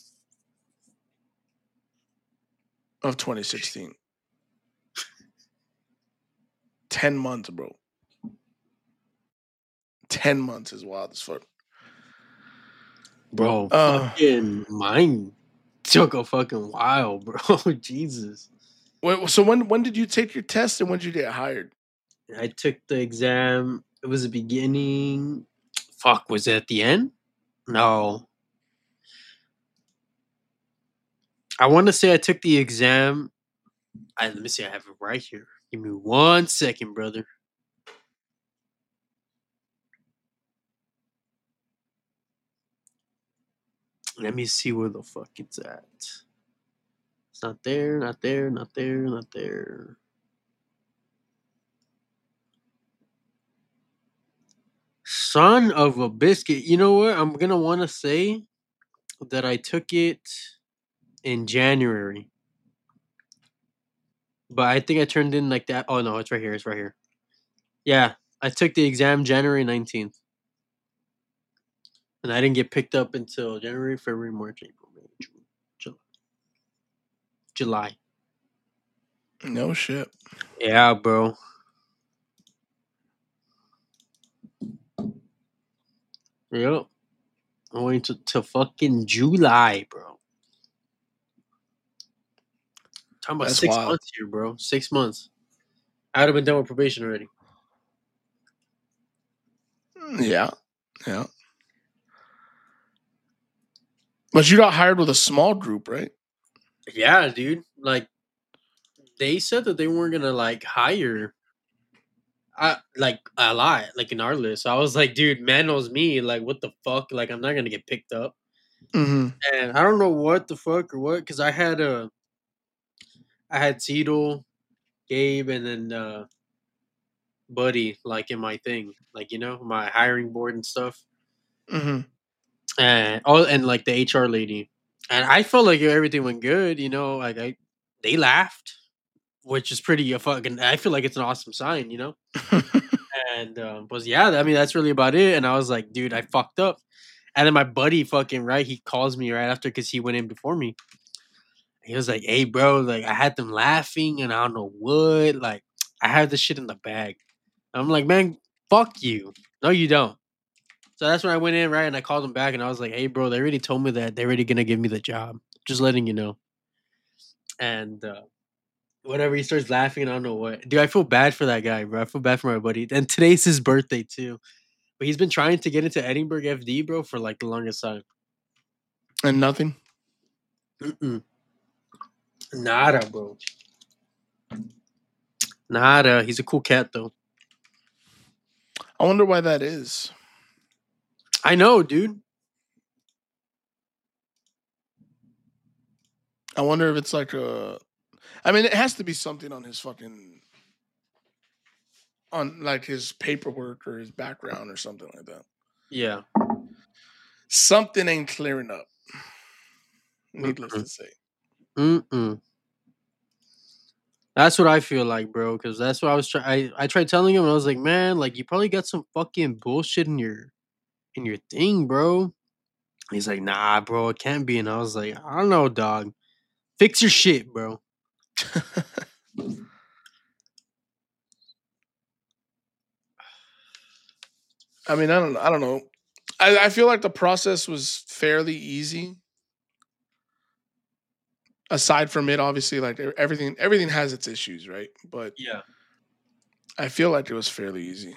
of twenty sixteen. ten months, bro. ten months is wild as fuck. Bro, Uh, fucking mine took a fucking while, bro. Jesus. wait, so when when did you take your test and when did you get hired? I took the exam. It was the beginning. Fuck, was it at the end? No. I want to say I took the exam. I, let me see. I have it right here. Give me one second, brother. Let me see where the fuck it's at. It's not there, not there, not there, not there. Son of a biscuit. You know what? I'm going to want to say that I took it in January. But I think I turned in like that. Oh, no, it's right here. It's right here. Yeah, I took the exam January nineteenth. And I didn't get picked up until January, February, March, April, May, June, July. July. No shit. Yeah, bro. Yep. I went to, to fucking July, bro. Talking about That's six wild. months here, bro. Six months. I would have been done with probation already. Mm, Yeah, yeah. But you got hired with a small group, right? Yeah, dude. Like they said that they weren't gonna like hire I like a lot, like in our list. So I was like, dude, man knows me. Like, what the fuck? Like, I'm not gonna get picked up. Mm-hmm. And I don't know what the fuck or what, because I had a, I had Tito, Gabe, and then uh Buddy, like in my thing, like you know, my hiring board and stuff, Mm-hmm. and all, and like the H R lady, and I felt like everything went good. You know, like I, they laughed, which is pretty a fucking. I feel like it's an awesome sign. You know. And um, was yeah, I mean that's really about it. And I was like, dude, I fucked up. And then my buddy, fucking right, he calls me right after because he went in before me. He was like, "Hey, bro, like I had them laughing, and I don't know what. Like I had this shit in the bag." I'm like, "Man, fuck you. No, you don't." So that's when I went in right, and I called him back, and I was like, "Hey, bro, they already told me that they're already gonna give me the job. Just letting you know." And uh, whatever, he starts laughing, and I don't know what. Dude, I feel bad for that guy, bro. I feel bad for my buddy. And today's his birthday too. But he's been trying to get into Edinburgh F D, bro, for like the longest time. And nothing. Mm-mm. Nada, bro. Nada. He's a cool cat, though. I wonder why that is. I know, dude. I wonder if it's like a. I mean, it has to be something on his fucking, on like his paperwork or his background or something like that. Yeah. Something ain't clearing up. Needless Mm-mm. to say. Mm-mm. That's what I feel like, bro. Because that's what I was trying. I I tried telling him, and I was like, man, like you probably got some fucking bullshit in your in your thing, bro. He's like, nah, bro, it can't be. And I was like, I don't know, dog. Fix your shit, bro. I mean, I don't. I don't know. I, I feel like the process was fairly easy. Aside from it, obviously, like e- everything, everything has its issues, right? But Yeah. I feel like it was fairly easy.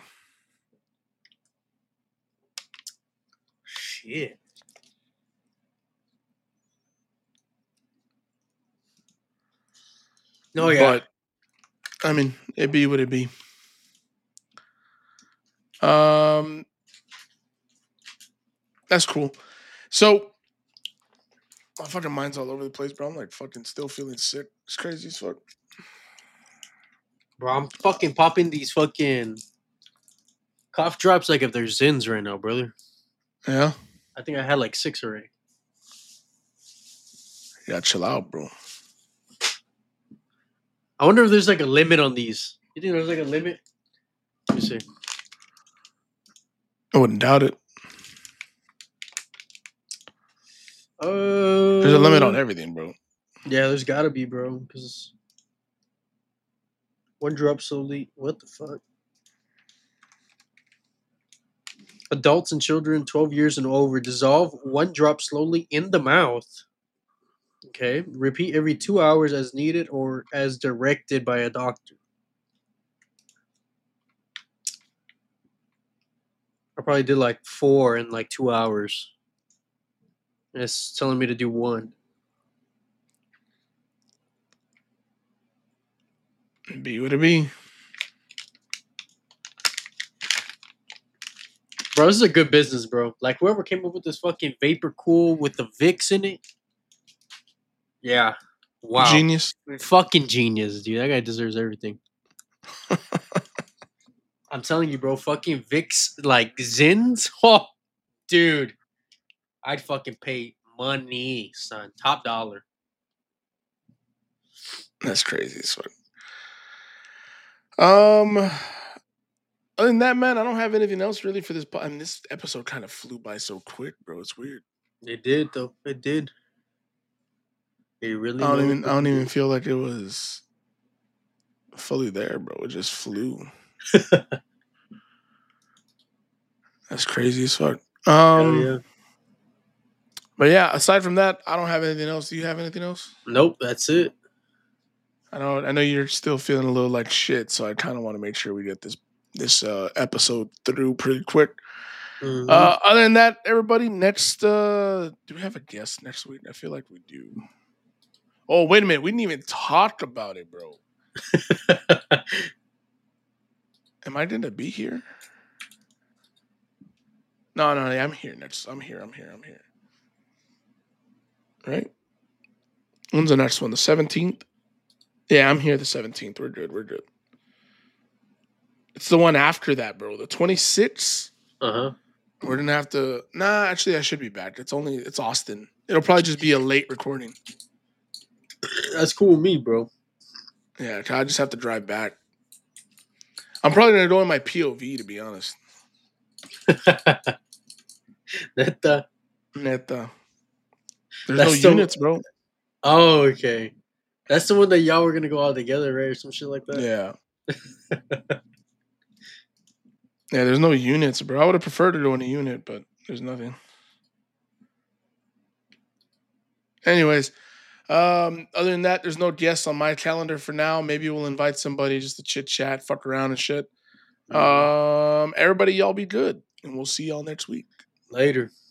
Shit. No, yeah. But I mean, it be what it be. Um, that's cool. So my fucking mind's all over the place, bro. I'm like fucking still feeling sick. It's crazy as fuck. Bro, I'm fucking popping these fucking cough drops like if they're Zins right now, brother. Yeah, I think I had like six already. yeah. Chill out, bro. I wonder if there's like a limit on these. You think there's like a limit? Let me see. I wouldn't doubt it. There's a limit on Uh, everything, bro. yeah, there's gotta be, bro. Because one drop slowly. What the fuck? Adults and children twelve years and over dissolve one drop slowly in the mouth. Okay. Repeat every two hours as needed or as directed by a doctor. I probably did like four in like two hours. And it's telling me to do one. Be what it be. Bro, this is a good business, bro. Like whoever came up with this fucking Vapor Cool with the Vicks in it. Yeah. Wow. Genius. Fucking genius, dude. That guy deserves everything. I'm telling you, bro. Fucking Vicks, like Zins. Oh, dude. I'd fucking pay money, son. Top dollar. That's crazy. So, um, other than that, man, I don't have anything else really for this. I mean, this episode kind of flew by so quick, bro. It's weird. It did, though. It did. It really. I don't even. I don't even feel like it was fully there, bro. It just flew. That's crazy as fuck. Um, yeah. But yeah, aside from that, I don't have anything else. Do you have anything else? Nope, that's it. I know. I know you're still feeling a little like shit, so I kind of want to make sure we get this this uh, episode through pretty quick. Mm-hmm. Uh, other than that, everybody, next uh, do we have a guest next week? I feel like we do. Oh, wait a minute, we didn't even talk about it, bro. Am I gonna be here? No, no, I'm here next. I'm here. I'm here. I'm here. Right? When's the next one? The seventeenth? Yeah, I'm here the seventeenth. We're good. We're good. It's the one after that, bro. The twenty-sixth. Uh-huh. We're going to have to... Nah, actually, I should be back. It's only... It's Austin. It'll probably just be a late recording. That's cool with me, bro. Yeah, I just have to drive back. I'm probably going to go in my P O V, to be honest. Neta. Neta. There's That's no the... units, bro. Oh, okay. That's the one that y'all were going to go all together, right? Or some shit like that? Yeah. Yeah, there's no units, bro. I would have preferred to go in a unit, but there's nothing. Anyways, um, other than that, there's no guests on my calendar for now. Maybe we'll invite somebody just to chit chat, fuck around and shit. Mm-hmm. Um, everybody, y'all be good, and we'll see y'all next week. Later.